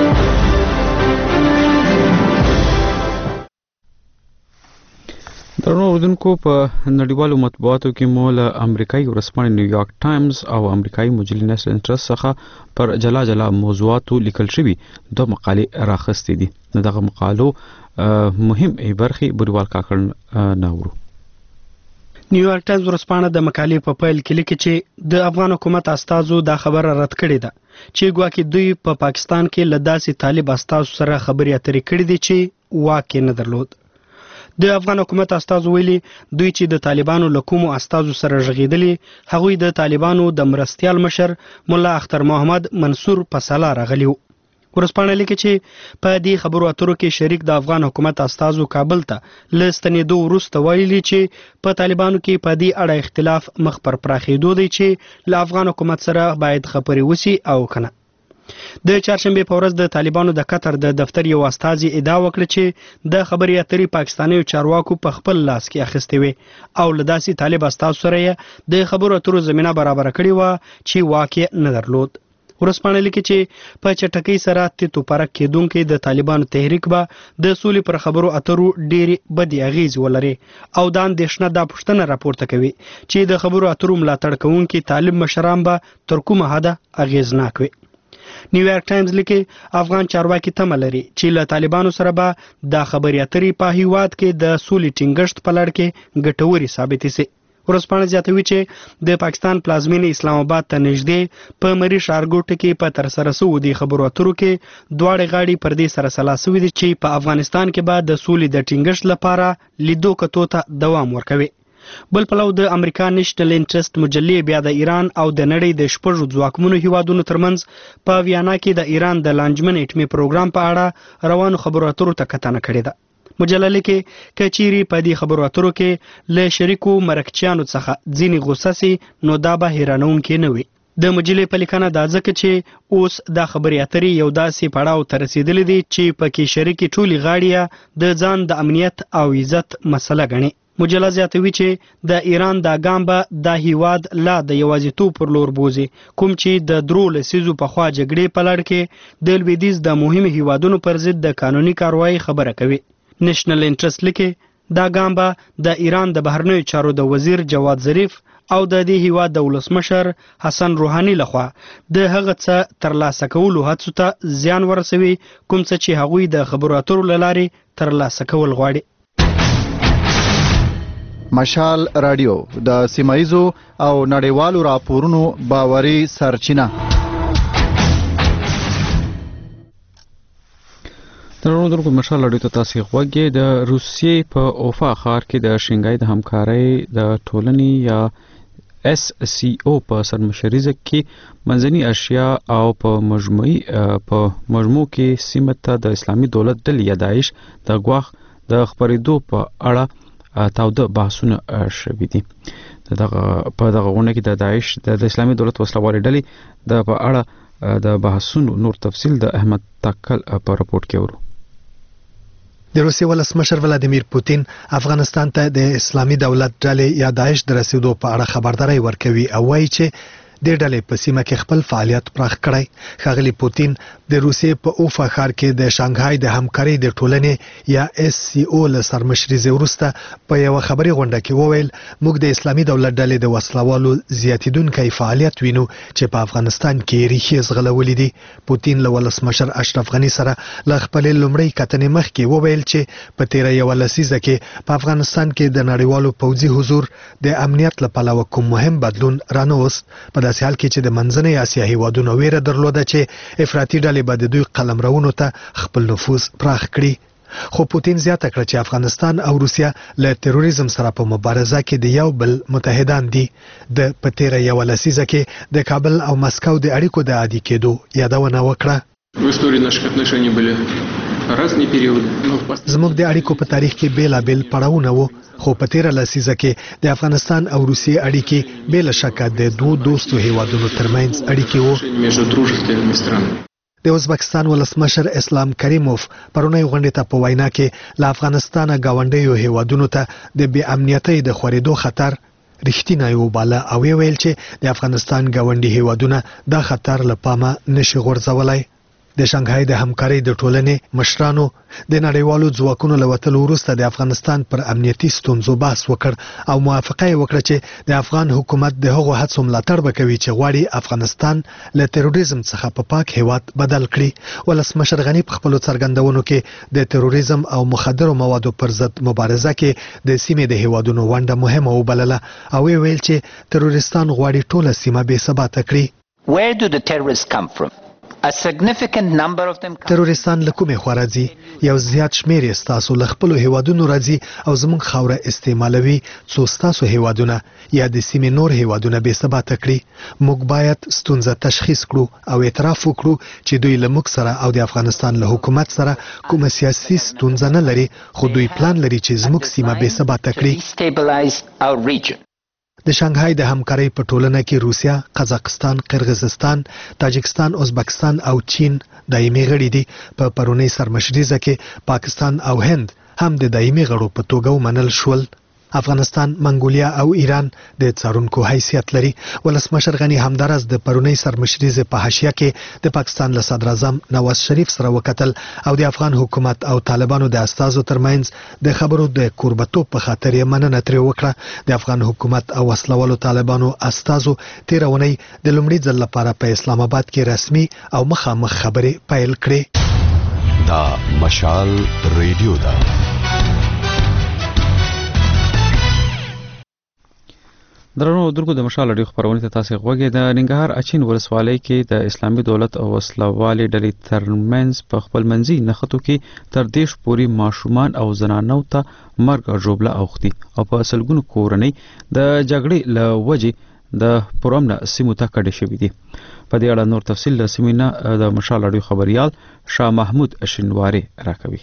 درنو اوردونکو په نړیوالو مطبوعاتو کې مو له امریکایي ورځپاڼې نیویارک ټایمز او امریکایي مجلې نشر انټرست څخه پر جلا جلا موضوعاتو لیکل شوي دوه مقالې راخستې دي. دغه مقالو مهم برخې بریوال کاکړ ناورو. نیویارک ټایمز ورځپاڼه د مقالې په پیل کې لیکي چې د افغان حکومت استازو دا خبره رد کړې ده چې ګواکې دوی په پا پاکستان کې له داسې طالب استازو سره خبرې اترې کړې دي چې واک یې نه درلود. د افغان حکومت استازو ویلي دوی چې د طالبانو له کومو استازو سره ژغېدلي هغوی د طالبانو د مرستیال مشر ملا اختر محمد منصور په سلا راغلي وو. ورځپاڼه لیکي چې په دې خبرو اترو کې شریک د افغان حکومت استازو کابل ته له ستنېدو وروسته ویلي چې په طالبانو کې په دې اړه اختلاف مخ پر پراخېدو دی چې له افغان حکومت سره باید خبرې وشي او کنه. د چهارشنبه په ورځ د طالبانو د قطر د دفتر یو استازي ادعا وکړه چې د خبرې اترې پاکستاني چارواکو په خپل لاس کې اخیستې وي او له داسې طالب استازو سره د خبرو اترو زمينه برابر کړې و چې واقع نه درلود. ورځپاڼه لیکي چې په چټکۍ سره تیتو پرک کېدونکې د طالبانو تحریک به د سولې پر خبرو اترو ډېرې بدې اغیزې ولري او دا اندېښنه دا پوښتنه راپورته کوي چې د خبرو اترو ملاتړ کوونکي طالب مشران به تر کومه حده اغیزناک وي. نیویارک ټایمز لیکي افغان چارواکي تمه لري چې له طالبانو سره به د خبرې اترې په هیواد کې د سولې ټینګښت په لړ کې ګټوري ثابتې شي. ورځپاڼه زیاتوي چې د پاکستان پلازمینې اسلام آباد ته نږدې په مری ښارګوټه کې په ترسره شوو د خبرو اترو کې دواړه غاړې پر دې سره سلا شوې دي چې په افغانستان کې به د سولې د ټینګښت لپاره لیدو کتو ته دوام ورکوي. بل پلو د امریکا نېشنل انټرست مجلې بیا د ایران او د نړۍ د شپږو ځواکمنو هیوادونو ترمنځ په ویانا کې د ایران د لانجمن اټمي پروګرام په اړه روانو خبرو اترو ته کتنه کړې ده. مجله لیکي کچيري په دې خبرو اترو کې له شریکو مرکچیانو څخه ځینې غوسه سي نو دا به حیرانونکې نه وي. د مجلې په لیکنه دا ځکه چې اوس دا خبرې اترې یو داسې پړاو ته رسیدلې دي چې پکې شریکي ټولي غاړې د ځان د امنیت او عزت مسله ګڼي. مجله زیاتوي چې د ایران دا ګام به د هیواد لا د یوازیتوب پر لور بوزي کوم چې د درو لسیزو په خوا جګړې په لړ کې د لویدیځ د مهمو هیوادونو پر ضد د قانوني کاروایی خبره کوي. نېشنل انټرست لیکي دا ګام به د ایران د بهرنیو چارو د وزیر جواد ظریف او د دې هیواد د ولسمشر حسن روحاني لخوا د هغه څه ترلاسه کولو هڅو ته زیان ورسوي کوم څه چې هغوی د خبرو اترو له لارې ترلاسه کول غواړي. مشال رادیو د سیمایزو او نړیوالو راپورونو باوري سرچینه. درنو درکو مشال رادیو ته تاسو غوږی د روسیې په اوفا ښار کې د شنګای د همکارۍ د ټولنې یا اس سی او په سرمشریزه کې منځني اشیا او په مجموعي په مجموع کې سیمه ته د اسلامي دولت د داعش د غواخ د خبرېدو په اړه تاوده بحثونه شوي دي. دغه په دغه غونډه کې د داعش د اسلامي دولت وسلوالې ډلې د په اړه د بحثونو نور تفصیل د احمد تکل په راپورټ کې ورو. د روسیې ولسمشر ولادیمیر پوتین افغانستان ته د اسلامي دولت ډلې یا داعش د رسیدو په اړه خبرداري ورکوي او وایي چې د ډلې په سیمه کې خپل فعالیت پراخ کړی. ښاغلي پوتین د روسیې په اوفا ښار کې د شانګهای د همکارۍ د ټولنې یا اس سی او له سرمشریزې وروسته په یو خبري غونډه کې وویل موږ د اسلامي دولت ډلې د وسلوالو زیاتیدونکو فعالیت وینو چې په افغانستان کې ریښې زغلولې دي. پوتین له ولسمشر اشرف غنی سره له خپل لومړی کتنې مخکې وویل چې په تیر یو لسیزه کې په افغانستان کې د نړیوالو پوځي حضور د امنیت لپاره کوم مهم بدلون رانوست. په داسې حال کې چې د منځنۍ اسیا هیوادونو ویره درلوده چې افراطي ډلې به د دوی قلمرونو ته خپل نفوذ پراخ کړي. خو پوتین زیاته کړه چې افغانستان او روسیا له تروریزم سره په مبارزه کې د یو بل متحدان دي. د په تیره یوه لسیزه کې د کابل او مسکو د اړیکو د عادي کېدو یادونه وکړه. زموږ د اړیکو په تاریخ کې بیلابیل پړاوونه وو، خو په تیره لسیزه کې د افغانستان او روسیې اړیکې بې له شکه د دوو دوستو هیوادونو ترمنځ اړیکې وو. د ازبکستان ولسمشر اسلام کریموف پرونی غونډې ته په وینا کې له افغانستانه ګاونډیو هیوادونو ته د بې امنیتۍ د خورېدو خطر رښتینی وباله او ویل چې د افغانستان ګاونډي هیوادونه دا خطر له پامه نشي غورځولی. د شانګهای د همکارۍ د ټولنې مشرانو د نړیوالو ځواکونو له وتلو وروسته د افغانستان پر امنیتي ستونزو بحث وکړ او موافقه یې وکړه چې د افغان حکومت د هغو هڅو ملاتړ به کوي چې غواړي افغانستان له تروریزم څخه په پاک هیواد بدل کړي. ولسمشر غني په خپلو څرګندونو کې د تروریزم او مخدرو موادو پر ضد مبارزه کې د سیمې د هیوادونو ونډه مهمه وبلله او ویل چې تروریستان غواړي ټوله سیمه بې ثباته کړي. Where do the terrorists come from? A significant number of them تروریستان له کومې خوا راځي؟ یو زیات شمیر یې ستاسو له خپلو هیوادونو راځي او زموږ خاوره استعمالوي څو ستاسو هیوادونه یا د سیمې نور هیوادونه بې ثباته کړي. موږ باید ستونزه تشخیص کړو او اعتراف وکړو چې دوی له موږ سره او د افغانستان له حکومت سره کومه سیاسي ستونزه نه لري، خو دوی پلان لري چې زموږ سیمه بې ثباته کړي. د شانګهای د همکارۍ په ټولنه کې روسیا، قزاقستان، قرغیزستان، تاجکستان، ازبکستان او چین دایمي غړي دي. په پرونی سرمشریزه کې پاکستان او هند هم د دایمي غړو په توګه ومنل شول. افغانستان، منګولیا او ایران د څارونکو حیثیت لري. ولسمشر غني همدارس د پرونی سرمشریزه په حاشیه کې د پاکستان له صدر اعظم نواز شریف سره وکتل او د افغان حکومت او طالبانو د استازو ترمنځ د خبرو د کوربتوب په خاطر یې مننه ترې وکړه. د افغان حکومت او وسلوالو طالبانو استازو تېره اونۍ د لومړي ځل لپاره په اسلام آباد کې رسمي او مخامخ خبرې پیل کړې. دا مشال ریډیو ده. درنو درګو د مشال اړیو خبرونه ته تاسو غوږی. د ننګرهار اچین ولسوالۍ کې د اسلامي دولت او وسلوالې ډلې ترمنځ په خپل منځي نښتو کې تر دیش پوری ماشومان او زنانو ته مرګ او ژوبله اوختي او په سلګونو کورنۍ د جګړې له وجې د پرامنه سیمو ته کډې شوې دي. په دې اړه نور تفصیل د سیمینه د مشال اړیو خبريال شاه محمود اشنواری راکوي.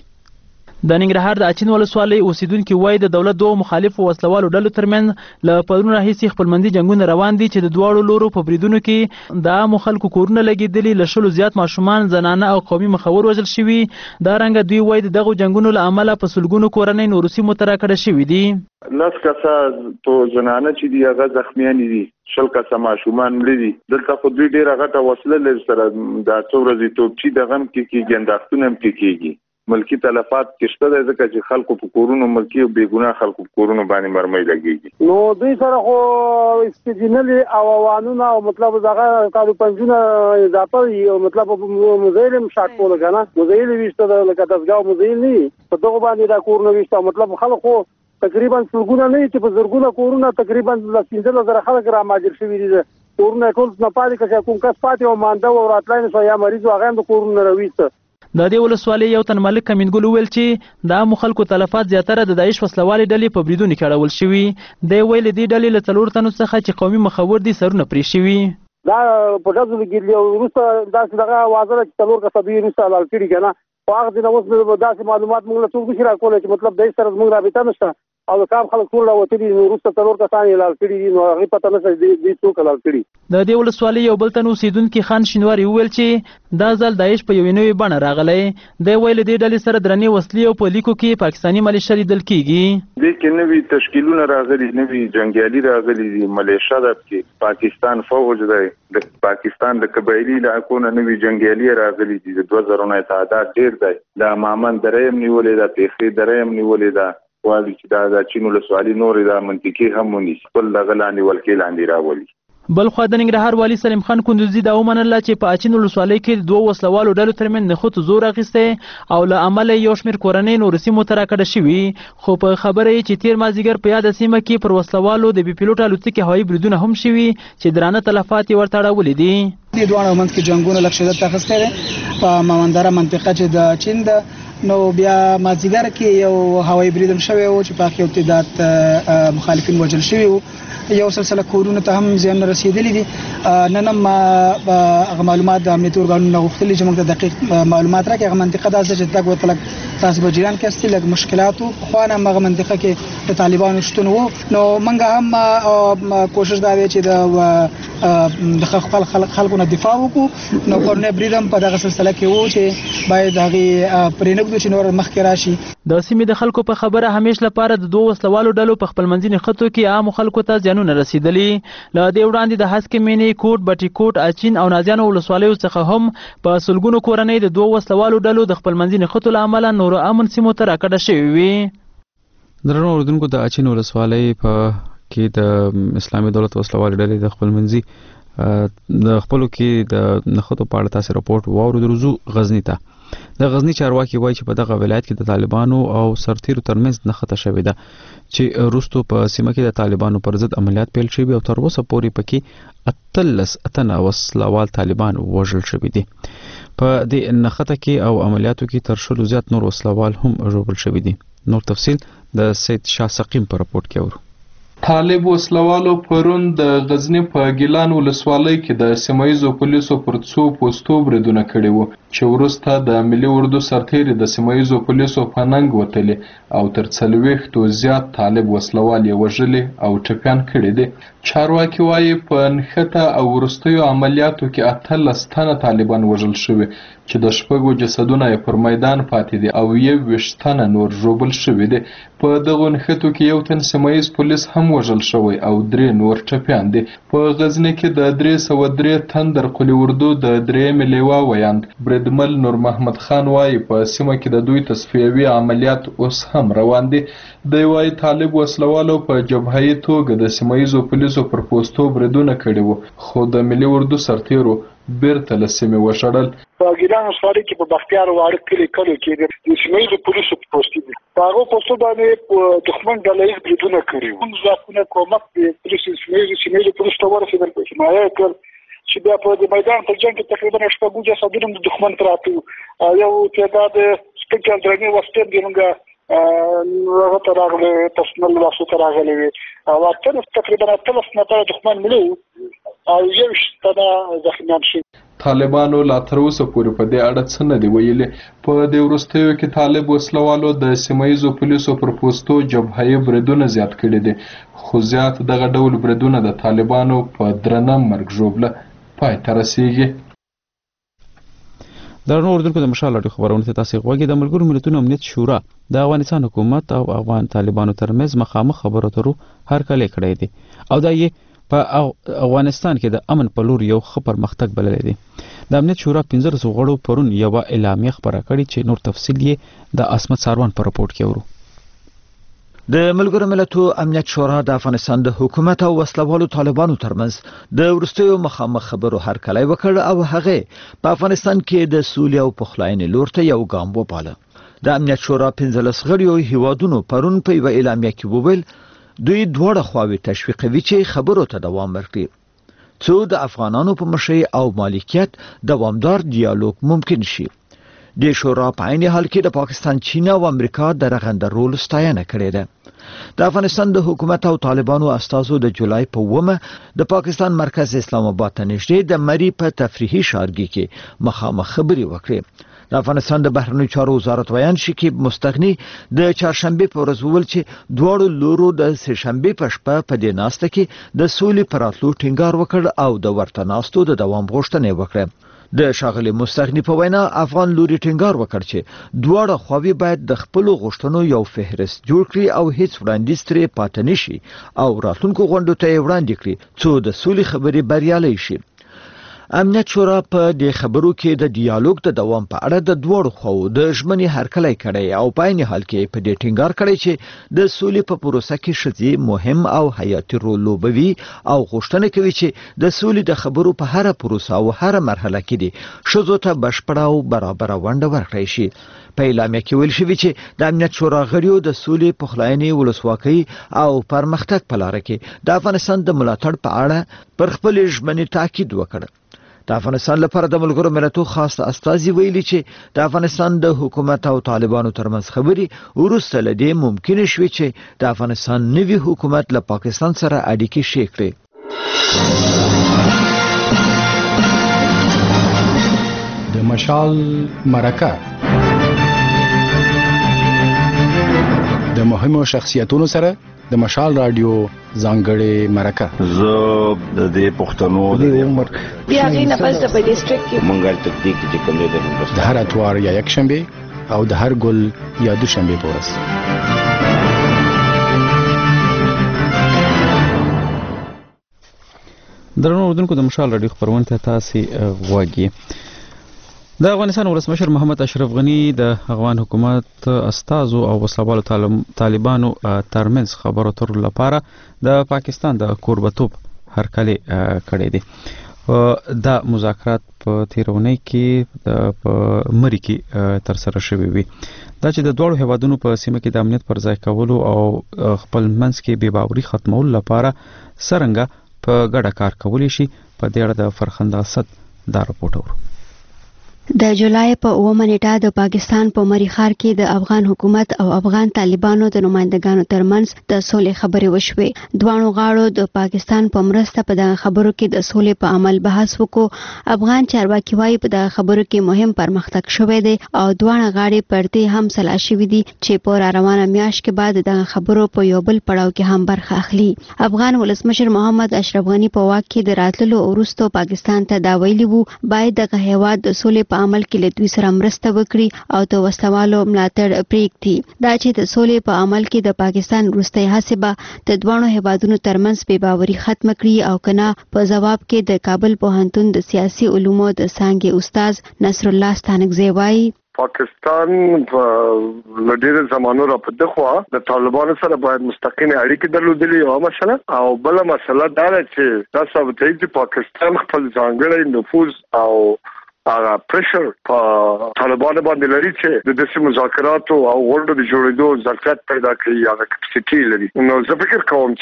د ننګرهار د اچین ولسوالۍ اوسیدونکو وایي د دولت دوه مخالفو وسلوالو ډلو ترمنځ له پرونه راهیسې خپلمنځي جنګونه روان دي چې د دواړو لورو په بریدونو کې د عامو خلکو کورونه لګېدلي، له شلو زیات ماشومان، زنانه او قومي مخور وژل شوي. دا رنګه دوی وایي د دغو جنګونو له امله په سلګونو کورنۍ نورو سیمو ته راکړه شوي دي. لس کسه تو زنانه چې دي هغه زخمیانې دي، شل کسه ماشومان مړه دي. دلته خو دوی ډېره غټه وسله لري سره دا څو ورځې توپچي دغه هم کې کېږي، انداختونه هم کې کېږي. ملکی تلفات کشته ده ځکه چې خلکو په کورونو ملکی او بیګناه خلکو په کورونو باندې مرمۍ لګېږي. نو دوی سره خو استجنلي او اوانونه او مطلب دغه کارو پنځونه اضافه یو مطلب مزایل شاټ کوله کنه مزایل وشته لکه دغه مزایل نه په دغه باندې دا کورونه وشته. مطلب خلکو تقریبا څلګونه نه چې په زرګونه کورونه تقریبا لسینځل زره خلک را ماجر شوي دي. کورونه ټول نه پاتې که کوم کس پاتې او مانده او راتلای نشو یا مریض هغه هم د کورونه راويسته. د دې ولسوالۍ یو تن ملک کمینګل ویل چې د عامو خلکو تلفات زیاتره د داعش وسلوالې ډلې په بریدونو کې اړول شوي. دی ویل دې ډلې له څلور تنو څخه چې قومي مخور دي سرونه پرې شوي. دا په ډزو کې یو وروسته داسې دغه وازه چې څلور کسه دوی وروسته حلال کړي که نه، خو هغه دې نه اوس داسې معلومات موږ له څوک نشي راکولی چې مطلب دی سره زموږ رابطه نشته او د کام خلک ټول راوتلي دي. نو وروسته څلور کسان یې حلال کړي دي، نو هغې پته نشته چې دوی څوک حلال کړي. د دې ولسوالۍ یو بل تن اوسېدونکي خان شینواري وویل چې دا ځل داعش په یوې نوې بڼه راغلی. دی ویل دې ډلې سره درنې وسلې او په لیکو کې پاکستاني ملیشه لیدل کېږي. دې کې نوي تشکیلونه راغلي، نوي جنګیالي راغلي دي، ملیشه ده کې پاکستان فوج دی، د پاکستان د قبایلي علاقو نه نوي جنګیالي راغلي دي. د دوه زرو نه تعداد ډېر دی. د مامن دره هم نیولې ده، پیښې دره هم نیولې ده. وایي چې دا د چین ولسوالۍ نورې دا منطقې هم ونیسي، خپل دغه لاندې ولکې لاندې راولي. بل خو د ننګرهار والي سلیم خان کندوزي دا ومنله چې په اچین ولسوالۍ کې دوه وسلوالو ډلو ترمنځ نښتو زور اخیستی او له امله یو شمېر کورنۍ نورو سیمو ته راکډه شوي خو په خبره یې چې تیر مازدیګر په یاده سیمه کې پر وسلوالو د بي پیلوټ الوتکې هوایي بریدونه هم شوي چې درانه تلفات یې ورته اړولي دي. د دواړو منځ کې جنګونه لږ شدت اخیستی دی په مامندره منطقه چې د چین ده. نو بیا مازدیګر کې یو هوایي برید هم شوی و چې په هغې یو تعداد مخالفین وژل شوي وو. یو سلسله کورونو ته هم زیانونه رسېدلي دي. نن هم هغه معلومات د امنیتي ارګانونو نه غوښتلي چې موږ ته دقیق معلومات راکړي. هغه منطقه داسې چې تګ ورته لږ تاسو په جریان کې هستئ لږ مشکلات وو. پخوا نه هم هغه منطقه کې د طالبانو شتون و. نو موږ هم کوشش دا دی چې د خپل خلکو نه دفاع وکړو. نو کورنۍ برید هم په دغه سلسله کې و چې باید هغې پرېنږدو چې نور مخکې راشي. د سیمې د خلکو په خبره همیش لپاره د دوه وسلوالو ډلو په خپلمنځي نښتو کې عامو خلکو ته زیانونه رسېدلي. له دې وړاندې د هسکې مینې، کوټ، بټي کوټ، اچین او نازیانو ولسوالیو څخه هم په سلګونو کورنۍ د دوه وسلوالو ډلو د خپلمنځي نښتو له امله نورو امن سیمو ته راکډه شوي وي. درنو اردوونکو، د اچین ولسوالۍ په کې د اسلامي دولت وسلوالې ډلې د خپلمنځي د خپلو کې د نښتو په اړه تاسې راپورټ واورو. درځو غزني ته. د غزنی چارواکي وایي چې په دغه ولایت کې د طالبانو او سرتیرو ترمنځ نښته شوې ده چې وروستو په سیمه کې د طالبانو پر ضد عملیات پیل شوي او تر اوسه پورې پکې اتلس اتنه وسلوال طالبان وژل شوي دي. په دې نښته کې او عملیاتو کې تر شلو زیات نور وسلوال هم ژوبل شوي دي. نور تفصیل د سید شاه سقیم په راپورټ کې اورو. طالب وسلوالو پرون د غزنی په ګیلان ولسوالۍ کې د سیمایي پولیسو پر څو پوسټو بریدونه کړي وو چې وروسته د ملي اردو سرتیري د سیمایي پولیسو په ننګ وتلي او تر څلوېښتو زیات طالب وسلوال یې وژلي او ټپیان کړي دي. چارواکي وایي په نښته او وروستیو عملیاتو کې اتلس تنه طالبان وژل شوي چې د شپږو جسدونه یې پر میدان پاتې دي او یو ویشت تنه نور ژوبل شوي دي. په دغو نښتو کې یو تن سیمایي پولیس هم وژل شوی او درې نور ټپیان دي. په غزني کې د درې سوه درې تندر قلي اردو د درېیمې لیوا ویاند بریدمل نور محمد خان وایي په سیمه کې د دوی تصفیوي عملیات اوس هم روان دي. دی وایي طالب وسلوالو په جبههي توګه د سیمایي پولیسو پر پوستو بریدونه کړي وو خو د ملي اردو سرتیرو بیرته له سیمې وشړل. په ګیلان ولسوالۍ کې په بختیار واړه کلي کلو کې د سیمایي پولیسو پوستې دي. په هغو پوستو باندې دښمن ډله ییز بریدونه کړي وو. کوم ځواکونه کومک د پولیسو سیمایي پولیسو ته ورسېدل په حمایه یې کړل چې بیا په د میدان په جنګ کې تقریبا شپږ جسدونه د دښمن پراته وو. یو تعداد سپیکر درنې وسلې دي موږ هغه ته راغلی پرسنل لاسو ته راغلی وي او اتلس تقریبا اتلس نفره دښمن مړه او یویشت تنه زخمیان شوي. طالبانو لا تر اوسه پورې په دې اړه څه نه دي ویلي. په دې وروستیو کې طالب وسلوالو د سیمایي پولیسو پر پوستو جبههي بریدونه زیات کړي دي خو زیات دغه ډول بریدونه د طالبانو په درنه مرګ ژوبله پای ته رسیږي. درنو اردوونکو، د مشال راډیو خبرونه ته تاسو غوږی. د ملګرو ملتونو امنیت شورا د افغانستان حکومت او افغان طالبانو ترمنځ مخامخ خبرو اترو هرکلی کړی دی او دا یې په افغانستان کې د امن په لور یو ښه پرمختګ بللی دی. د امنیت شورا پنځلسو غړو پرون یوه اعلامیه خپره کړې چې نور تفصیل یې د عصمت ساروان په راپورټ کې اورو. د ملګرو ملتونو امنیت شورا د افغانستان د حکومت او وسلوالو طالبانو ترمنځ د وروستیو مخامخ خبرو هرکلی وکړ او هغه په افغانستان کې د سولې او پخلاینې لور ته یو ګام وباله. د امنیت شورا پنځلس غړیو هیوادونو پرون په یوه اعلامیه کې وویل دوی دواړه خواوې تشویقوي چې خبرو ته دوام ورکړي څو د افغانانو په مشرۍ او مالکیت دوامدار ډیالوګ ممکن شي. د شورا په عین حال کې د پاکستان، چین او امریکا د رغنده رول ستاینه کړې ده. د افغانستان د حکومت او طالبانو استازو د جولای په اوومه د پاکستان مرکز اسلام آباد ته نږدې د مری په تفریحي ښارګي کې مخامخ خبرې وکړې. د افغانستان د بهرنیو چارو وزارت ویان شکیب مستغنی د چهارشنبه په ورځ وویل چې دواړو لورو د سهشنبه په شپه په دې ناسته کې د سولې پر راتلو ټینګار وکړ او د ورته ناستو د دوام غوښتنه وکړه. د شاغلي مستغنی په وینا افغان لوري ټینګار وکړ چې دواړه خواوې باید د خپل غوښتنو یو فهرست جوړ کړي او هیڅ وړاندیز ترې پاتې نشي او راتلونکو غونډو ته وړاندې کړي څو د سولې خبرې بریالۍ شي. امنیت شورا په دې خبرو کې د ډیالوګ د دوام په اړه د دوړو خو د ژمنې هرکلی کړي او په عین حال کې په دې ټینګار کړی چې د سولې په پروسه کې ښځې مهم او حیاتي رول لوبوي او غوښتنه کوي چې د سولې د خبرو په هر پروسه او هر مرحله کې دي ښځو ته بشپړه او برابر ونډه ورکړي شي. په اعلامیه کې ویل شوی چې د امنیت شورا غړیو د سولې پخلاینې ولسواکۍ او پرمختګ په لاره کې د افغانستان د ملاتړ په اړه پر خپل ژمنې تاکید وکړ. د افغانستان لپاره د ملګرو ملتونو خاص استازي ویلي چې د افغانستان د حکومت او طالبانو ترمنځ خبرې وروسته لدې ممکن شوي چې د افغانستان نوي حکومت له پاکستان سره اړیکې شي کړي. د مشال مرکه د مهمو شخصیتونو سره د مشال رادیو ځانګړې مرکه. زه د دې پښتنو د عمر بیا غي نه پس په ډیسټریکټ کې مونږه تدقیق چې کوم دی د هر اتوار یا یک شنبه او د هر ګل یا دو شنبه په ورځ. درنو اردوونکو د مشال رادیو خبرونه ته تاسو غواګي. د افغانستان ولسمشر محمد اشرف غنی د افغان حکومت استازو او وسلوالو طالبانو ترمنځ خبرو اترو لپاره د پاکستان د کوربتوب هرکلی کړی دی. دا مذاکرات په تیرونی کې د مری کې تر سره شوي وي. دا چې د دوړو هیوادونو په سیمه کې د امنیت پر ځای کولو او خپل منځ کې بې باوري ختمولو لپاره څرنګه په ګډه کار کولی شي، په دې اړه د فرخنده اسد دا راپورټ ورو. د جولای په اومه نیټه د پاکستان په مریخار کې د افغان حکومت او افغان طالبانو د نمائندګانو ترمنځ د سولې خبرې وشوې. دوانو غاړو د پاکستان په مرسته په دغه خبرو کې د سولې په عمل بحث وکړو. افغان چارواکي وايي په دغه خبرو کې مهم پرمختګ شوی دی او دوانه غاړې پرتې هم سلا شوې دي چې په را روانه میاشت کې بعد دغه خبرو په یو بل پړاو کې هم برخه اخلي. افغان ولسمشر محمد اشرف غنی په واک کې د راتللو وروسته پاکستان ته دا ویلي وو باید دغه هیواد د سولې په عمل کې له دوی سره مرسته وکړي او د وسلوالو ملاتړ پرېږدي. دا چې د سولې په عمل کې د پاکستان وروستۍ هڅې به د دوانو هیوادونو ترمنځ بې باوري ختم کړي او کنه په ځواب کې د کابل پوهنتون د سیاسي علومو د څانګې استاد نصر الله ستانکزی وایي پاکستان په ډېر زمانو را په دغه د طالبانو سره باید مستقیم اړیکې درلودلې او مسله او بل مسله دا ده چې تاسو ته چې پاکستان خپل ځانګړی نفوذ او هغه پریشر په طالبانو باندې لري چې د داسې مذاکراتو او غونډو د جوړېدو ظرفیت پیدا کړي هغه کپاسټي لري. نو زه فکر کوم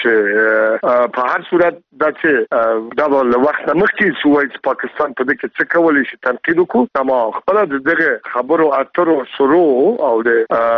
چې په هر صورت دا چې دا له وخت مخکې سوای چې پاکستان په دې کې څه کولی شي تنقید وکړو، اما خپل د دغه خبرو اترو شروع او د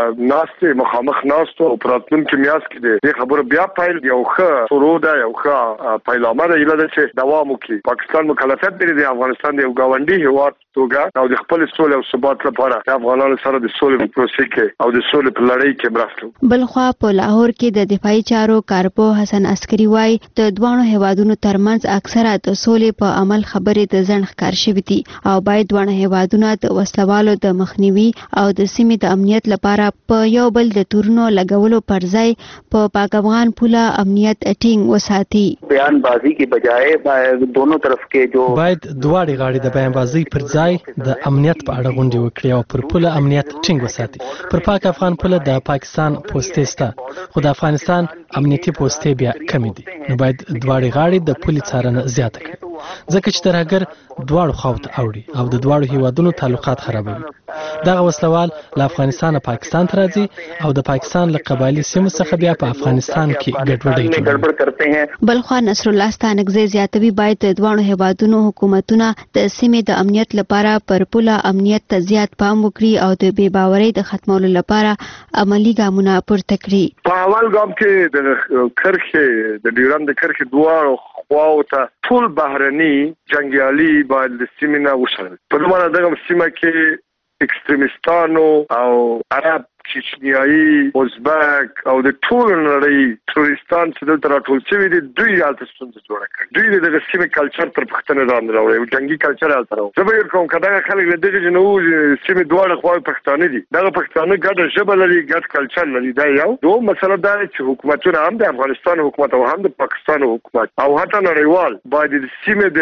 ناستې مخامخ ناستو او پراتونکو میاس کې د خبرو بیا پیل یو ښه شروع ده، یو ښه پیلامه ده چې دوام وکړي. پاکستان مکلفیت لري د افغانستان د یو ګاونډي هیواد توګه او د خپل سولې او ثبات لپاره د افغانانو سره د سولې په پروسې کې او د سولې په لړۍ کې مرسته. بلخوا په لاهور کې د دفاعي چارو کارپو حسن عسکري وای د دوانو هیوادونو ترمنځ اکثره د سولې په عمل خبرې د ځنډ ښکار شوې دي او باید دوانو هیوادونو د وسلوالو د مخنیوي او د سیمې د امنیت لپاره په یو بل د تورونو لګولو پر ځای په پاک افغان پوله امنیت ټینګ وساتي. بیان بازی کی بجائے باید دونوں طرف کې جو باید دواړي غاړي د بیان بازی پر ځای د امنیت په اړه غونډې وکړي او پر پوله امنیت ټینګ وساتي. پر پاک افغان پوله د پاکستان پوسټې شته خو د افغانستان امنیتي پوسټې بیا کمی دي. نو باید دواړي غاړي د پولي څارنه زیاته کړي ځکه چې ترهګر دواړو خواوو ته اوړي او د دواړو هیوادونو تعلقات خرابوي. دغه وسلوال له افغانستان پاکستان ته راځي او د پاکستان له قبایلی سیمو څخه بیا په افغانستان کې ګډوډي جوړوي. بلخوا نصر الله ستانکزی زیاتوي باید د دواړو هیوادونو حکومتونه د سیمې د امنیت لپاره پر پوله امنیت ته زیات پام وکړي او د بې باورۍ د ختمولو لپاره عملی ګامونه پورته کړي. په اول ګام کې د کرښې د ډیورند د کرښې دواړو خواو ته ټول بهرني جنګیالي باید د سیمې نه وشړل. په دغه دغه سیمه کې اکستریمستانو او عرب چچنیایي ازبک او د ټول نړۍ تروریستان چې دلته راټول شوي دي دوی هلته ستونزه جوړه کړې. دوی د دغه سیمې کلچر تر پښتنې لاندې راوړی او جنګي کلچر هلته راوړي. زه فکر کوم که دغه خلک له دغه چې نه وو سیمې دواړه خواوې پښتانه دي، دغه پښتانه ګډه ژبه لري، ګډ کلچر لري. دا یو دوم مسله دا ده چې حکومتونه هم د افغانستان حکومت او هم د پاکستان حکومت او حتی نړیوال باید د سیمې د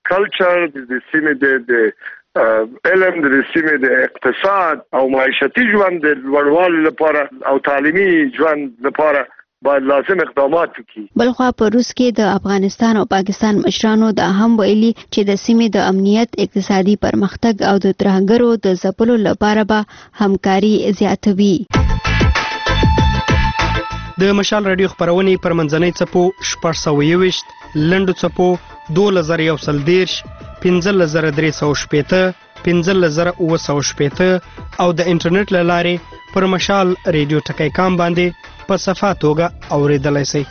کلچر د سیمې د علم د سیمې د اقتصاد او معیشتي ژوند د لوړوالي لپاره او تعلیمي ژوند لپاره باید لازم اقدامات وکړي. بلخوا په روس کې د افغانستان او پاکستان مشرانو د هم ویلي چې د سیمې د امنیت، اقتصادي پرمختګ او د ترهګرو د ځپلو لپاره به همکاري زیاتوي. د مشال رادیو خبرونې پر منځنۍ څپو شپږ سوه یوویشت، لنډو څپو دولس زره یو سل دېرش، پنځلس زره درې سوه شپېته، پنځلس زره اووه سوه شپېته او د انټرنیټ له لارې پر مشال رادیو ټکی کام باندې په صفه توګه اورېدلی شئ.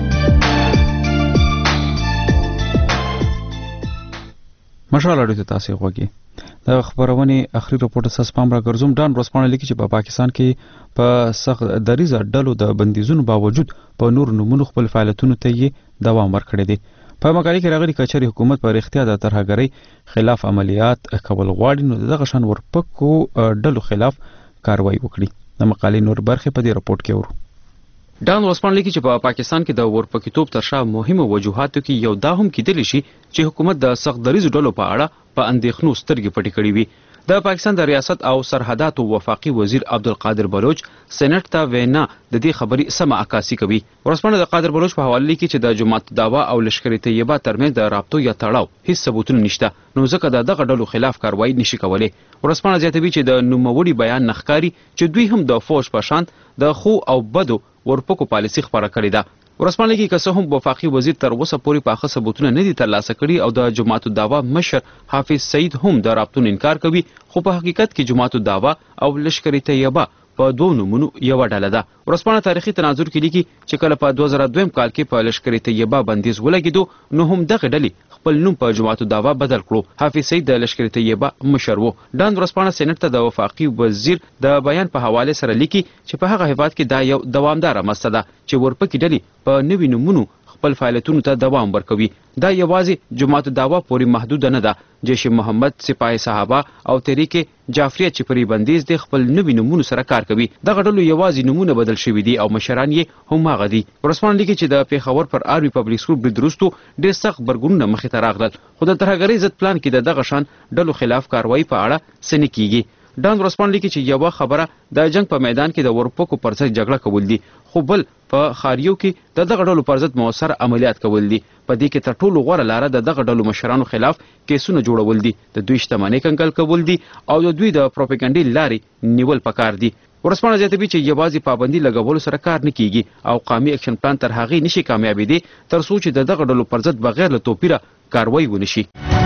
مشال رادیو ته تاسې غوږی. د خبرونې اخري رپورټ اساس پام را ګرځوم. ډان ورځپاڼه لیکي چې په پاکستان کې په سخت دریزه ډلو د بندیزونو باوجود په نور نمونو خپل فعالیتونو ته یې دوام ورکړی دی. په مقالې کې راغلي کچري حکومت پر اختیار د ترهګرۍ خلاف عملیات کول غواړي نو دغه شان ورپکو ډلو خلاف کاروایی وکړي. د مقالې نور برخې په دې رپورټ کې ورو. ډان ورځپاڼه لیکي چې په پاکستان کې د ورپکیتوب تر شا مهمه وجوهاتو کې یو دا هم کېدلی شي چې حکومت د سخت دریزو ډلو په اړه په اندېښنو سترګې پټې کړې وي. د پاکستان د ریاست او سرحداتو وفاقي وزیر عبدالقادر بلوچ سېنات ته وینا د دې خبرې سمه عکاسي کوي. ورځپاڼه د قادر بلوچ په حواله لیکي چې د جماعت دعوا او لشکر طیبه ترمنځ د رابطو یا تړاو هیڅ ثبوتونه نشته نو ځکه د دغه ډلو خلاف کاروایی نشي کولای. ورځپاڼه زیاتوي چې د نوموړي بیان نخکاری چې دوی هم د فوج په شان د خو او بدو ورپکو پالیسي خبره کړې ده. ورځپاڼه لیکي که څه هم وفاقي وزیر تر اوسه پورې پاخه ثبوتونه نه دي ترلاسه کړي او د جماعت دعوا مشر حافظ سعید هم د رابطو انکار کوي، خو په حقیقت کې جماعت دعوا او لشکر طیبه په دوه نومونو یو ډله ده. ورځپاڼه تاریخي تناظر کې لیکي چې کله په دوه زره دویم کال کې په لشکر طیبه بندیز ولګېدو نو هم دغه ډلې خپل نوم په جماعت دعوا بدل کړو. حافظ سعید د لشکر طیبه مشر وو. ډان ورځپاڼه سېنات ته د وفاقي وزیر د بیان په حواله سره لیکي چې په هغه هیواد کې دا یو دوامداره مسله ده چې ورپکې ډلې په نوي نومونو خپل فعالیتونو ته دوام ورکوي. دا یوازې جماعت دعوا پورې محدود نه ده. جیش محمد، سپاه صحابه او تحریک جعفریه چې پرې بندیز دي خپل نوي نومونو سره کار کوي. دغه ډلو یوازې نومونه بدل شوي دي او مشران یې هم هغه دي. ورځپاڼه لیکي چې د پیښور پر آرمي پبلیک سکول برید وروستو ډېر سخت غبرګونونه مخې ته راغلل، خو د ترهګرۍ ضد پلان کې د دغه شان ډلو خلاف کاروایی په اړه څه نه کیږي. ډان ورځپاڼه لیکي چې یوه خبره د جنگ په میدان کې د ورپکو پر ضد جګړه کول دي، خو بل په خاریو کې د دغه ډلو پر ضد مؤثر عملیات کول دي. په دې کې تر ټولو غوره لاره د دغه ډلو مشرانو خلاف کیسونه جوړول دي، د دوی شتمنۍ کنګل کول دي او د دوی د پروپاګاندا لارې نیول پکار دي. ورځپاڼه زیاتوي چې یوازې پابندي لګولو سره کار نه کیږي او قومي اکشن پلان تر هغې نشي کامیابېدی تر څو چې د دغه ډلو پر ضد بغیر له توپیره کاروایی ونشي.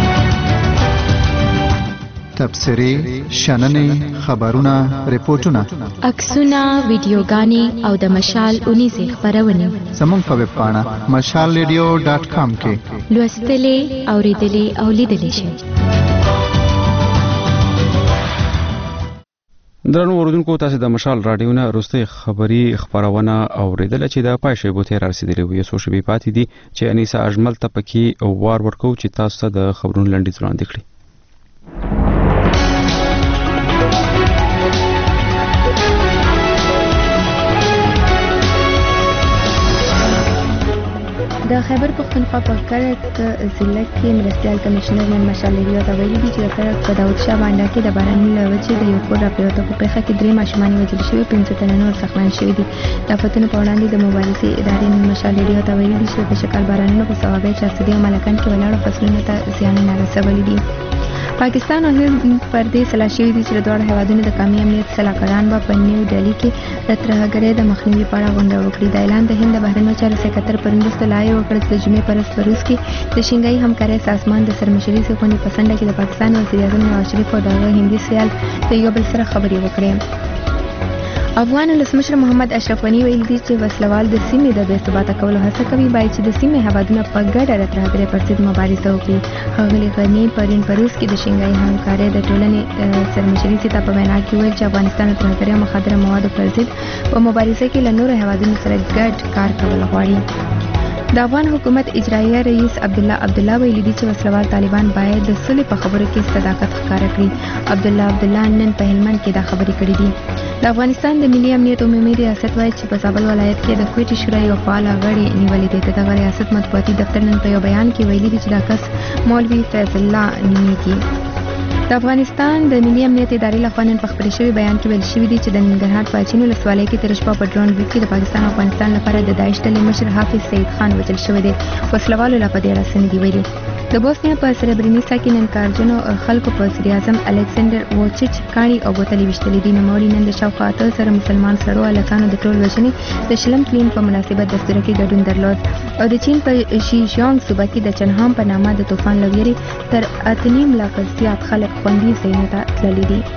تبصرې، شننې، خبرونه، ریپورتونه، عکسونه، ویډیوګانې او د مشال اونیزې خبرونه زموږ په ویب پاڼه مشال ریډیو ډاټ کام کې لوستلې، اورېدلې او لیدلې شئ. درنو اوریدونکو، تاسو د مشال رادیو نه وروستۍ خبري خبرونه اوریدله چې د پای شیبو ته رسیدلې وي. څو شیبې پاتې دي چې انیسا اجمل ته پکې وار ورکو چې تاسو ته د خبرونو لنډیز وړاندې کړي. د خیبر پښتونخوا په کرک ضلع کې مرستیال کمشنر نن مشال ریډیو ته ویلي دي چې د کرک په داود شاه بانډا کې د باراني له وجې د یو کور راپریوته په پیښه کې درې ماشومان وژل شوي، پنځه تنه نور زخمیان شوي دي. د آفتونو په وړاندې د مبارزې ادارې نن مشال ریډیو ته ویلي دي چې په شکل بارانونو په صوابۍ، چارسدي او ملکان کې ولاړو فصلونو ته زیانونه رسولي دي. پاکستان او هند پر دې سلا شوي دي چې د دواړو هیوادونو د قومي امنیت سلاکاران به په نیو ډیلي کې د ترهګرۍ د مخنیوي په اړه غونډه وکړي. دا اعلان د هند د بهرنیو چارو سکرټر پرون وروسته لایې وکړ چې د جمعې په ورځ په روس کې د شنګھای همکارۍ سازمان د سرمشرۍ غونډې په څنډه کې د پاکستان وزیر اعظم نواز شریف او د هغه هندي سیال د یو بل سره خبرې وکړې. افغان ولسمشر محمد اشرف غني ویلي دي چې وسلوال د سیمې د بې ثباته کولو هڅه کوي، باید چې د سیمې هیوادونه په ګډه د ترهګرۍ پر ضد مبارزه وکړي. ښاغلي غني پرون په روس کې د شنګھای همکارۍ د ټولنې سرمشرۍ ته په وینا کې ویل چې افغانستان د ترهګرۍ او مخدره موادو پر ضد په مبارزه کې له نورو هیوادونو سره ګډ کار کول غواړي. د افغان حکومت اجرایه رئیس عبدالله عبدالله ویلي دي چې وسلوال طالبان باید د صلح په خبرو کې صداقت ښکاره کړي. عبدالله عبدالله نن په هلمند کې دا خبرې کړې دي. د افغانستان د ملي امنیت عمومي ریاست وایي چې په زابل ولایت کې د کوټي شورا یو فعال غړی نیولې دی. دغه ریاست مطبوعاتي دفتر نن په یو بیان کې ویلي دي چې دا کس مولوي فیض الله نومیږي. د افغانستان د ملي امنیت ادارې لخوا نن په خپل شوی بیان کې ویل شوی دی چې د ننګرهار په اچین ولسوالۍ کې تیر شپه په ډرون برید کې د پاکستان او افغانستان لپاره د داعش ډلې مشر حافظ سعید خان وژل شوی دی. وسلوالو لا په دې اړه څه نه دي ویلي. د بوسنیا په سربرینیسا کې نن کارجنو خلکو په صدر اعظم الکسندر ووچیچ کاڼي او بوتلې ویشتلې دي. نوموړي نن د شاوخوا اته سره مسلمان سړو هلکانو د ټول وژنې د شلم کلین په مناسبت دستور کې ګډون درلود او د چین په شیشیانګ صوبه کې د چنهام په نامه د طوفان له ویرې تر اته نیم لکه زیات خلک خوندي ځایونو ته تللي دي.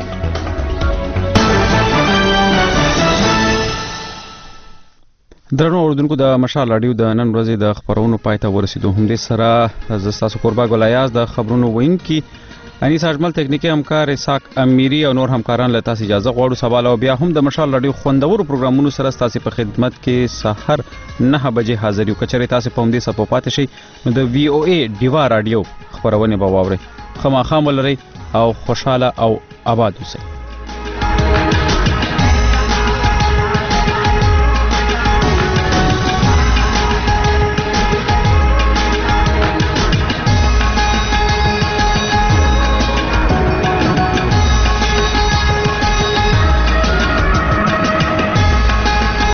درنو اوردونکو د مشال راډیو د نن ورځې د خبرونو پای ته ورسېدو. همدې سره زه ستاسو کوربه ګل ایاز د خبرونو ویونکي انیس اجمل تکنیکي همکار اسحاق امیری او نور همکاران له تاسو اجازه غواړو. سبا له بیا هم د مشال راډیو خوندورو پروګرامونو سره تاسو په خدمت کې سحر نه بجې حاضر یو. کچره تاسو په همدې سپو پاتې شئ نو د وی او ای ډیوا راډیو خبرونه به واورئ. خامخا ولرئ او خوشاله او آباد اوسئ.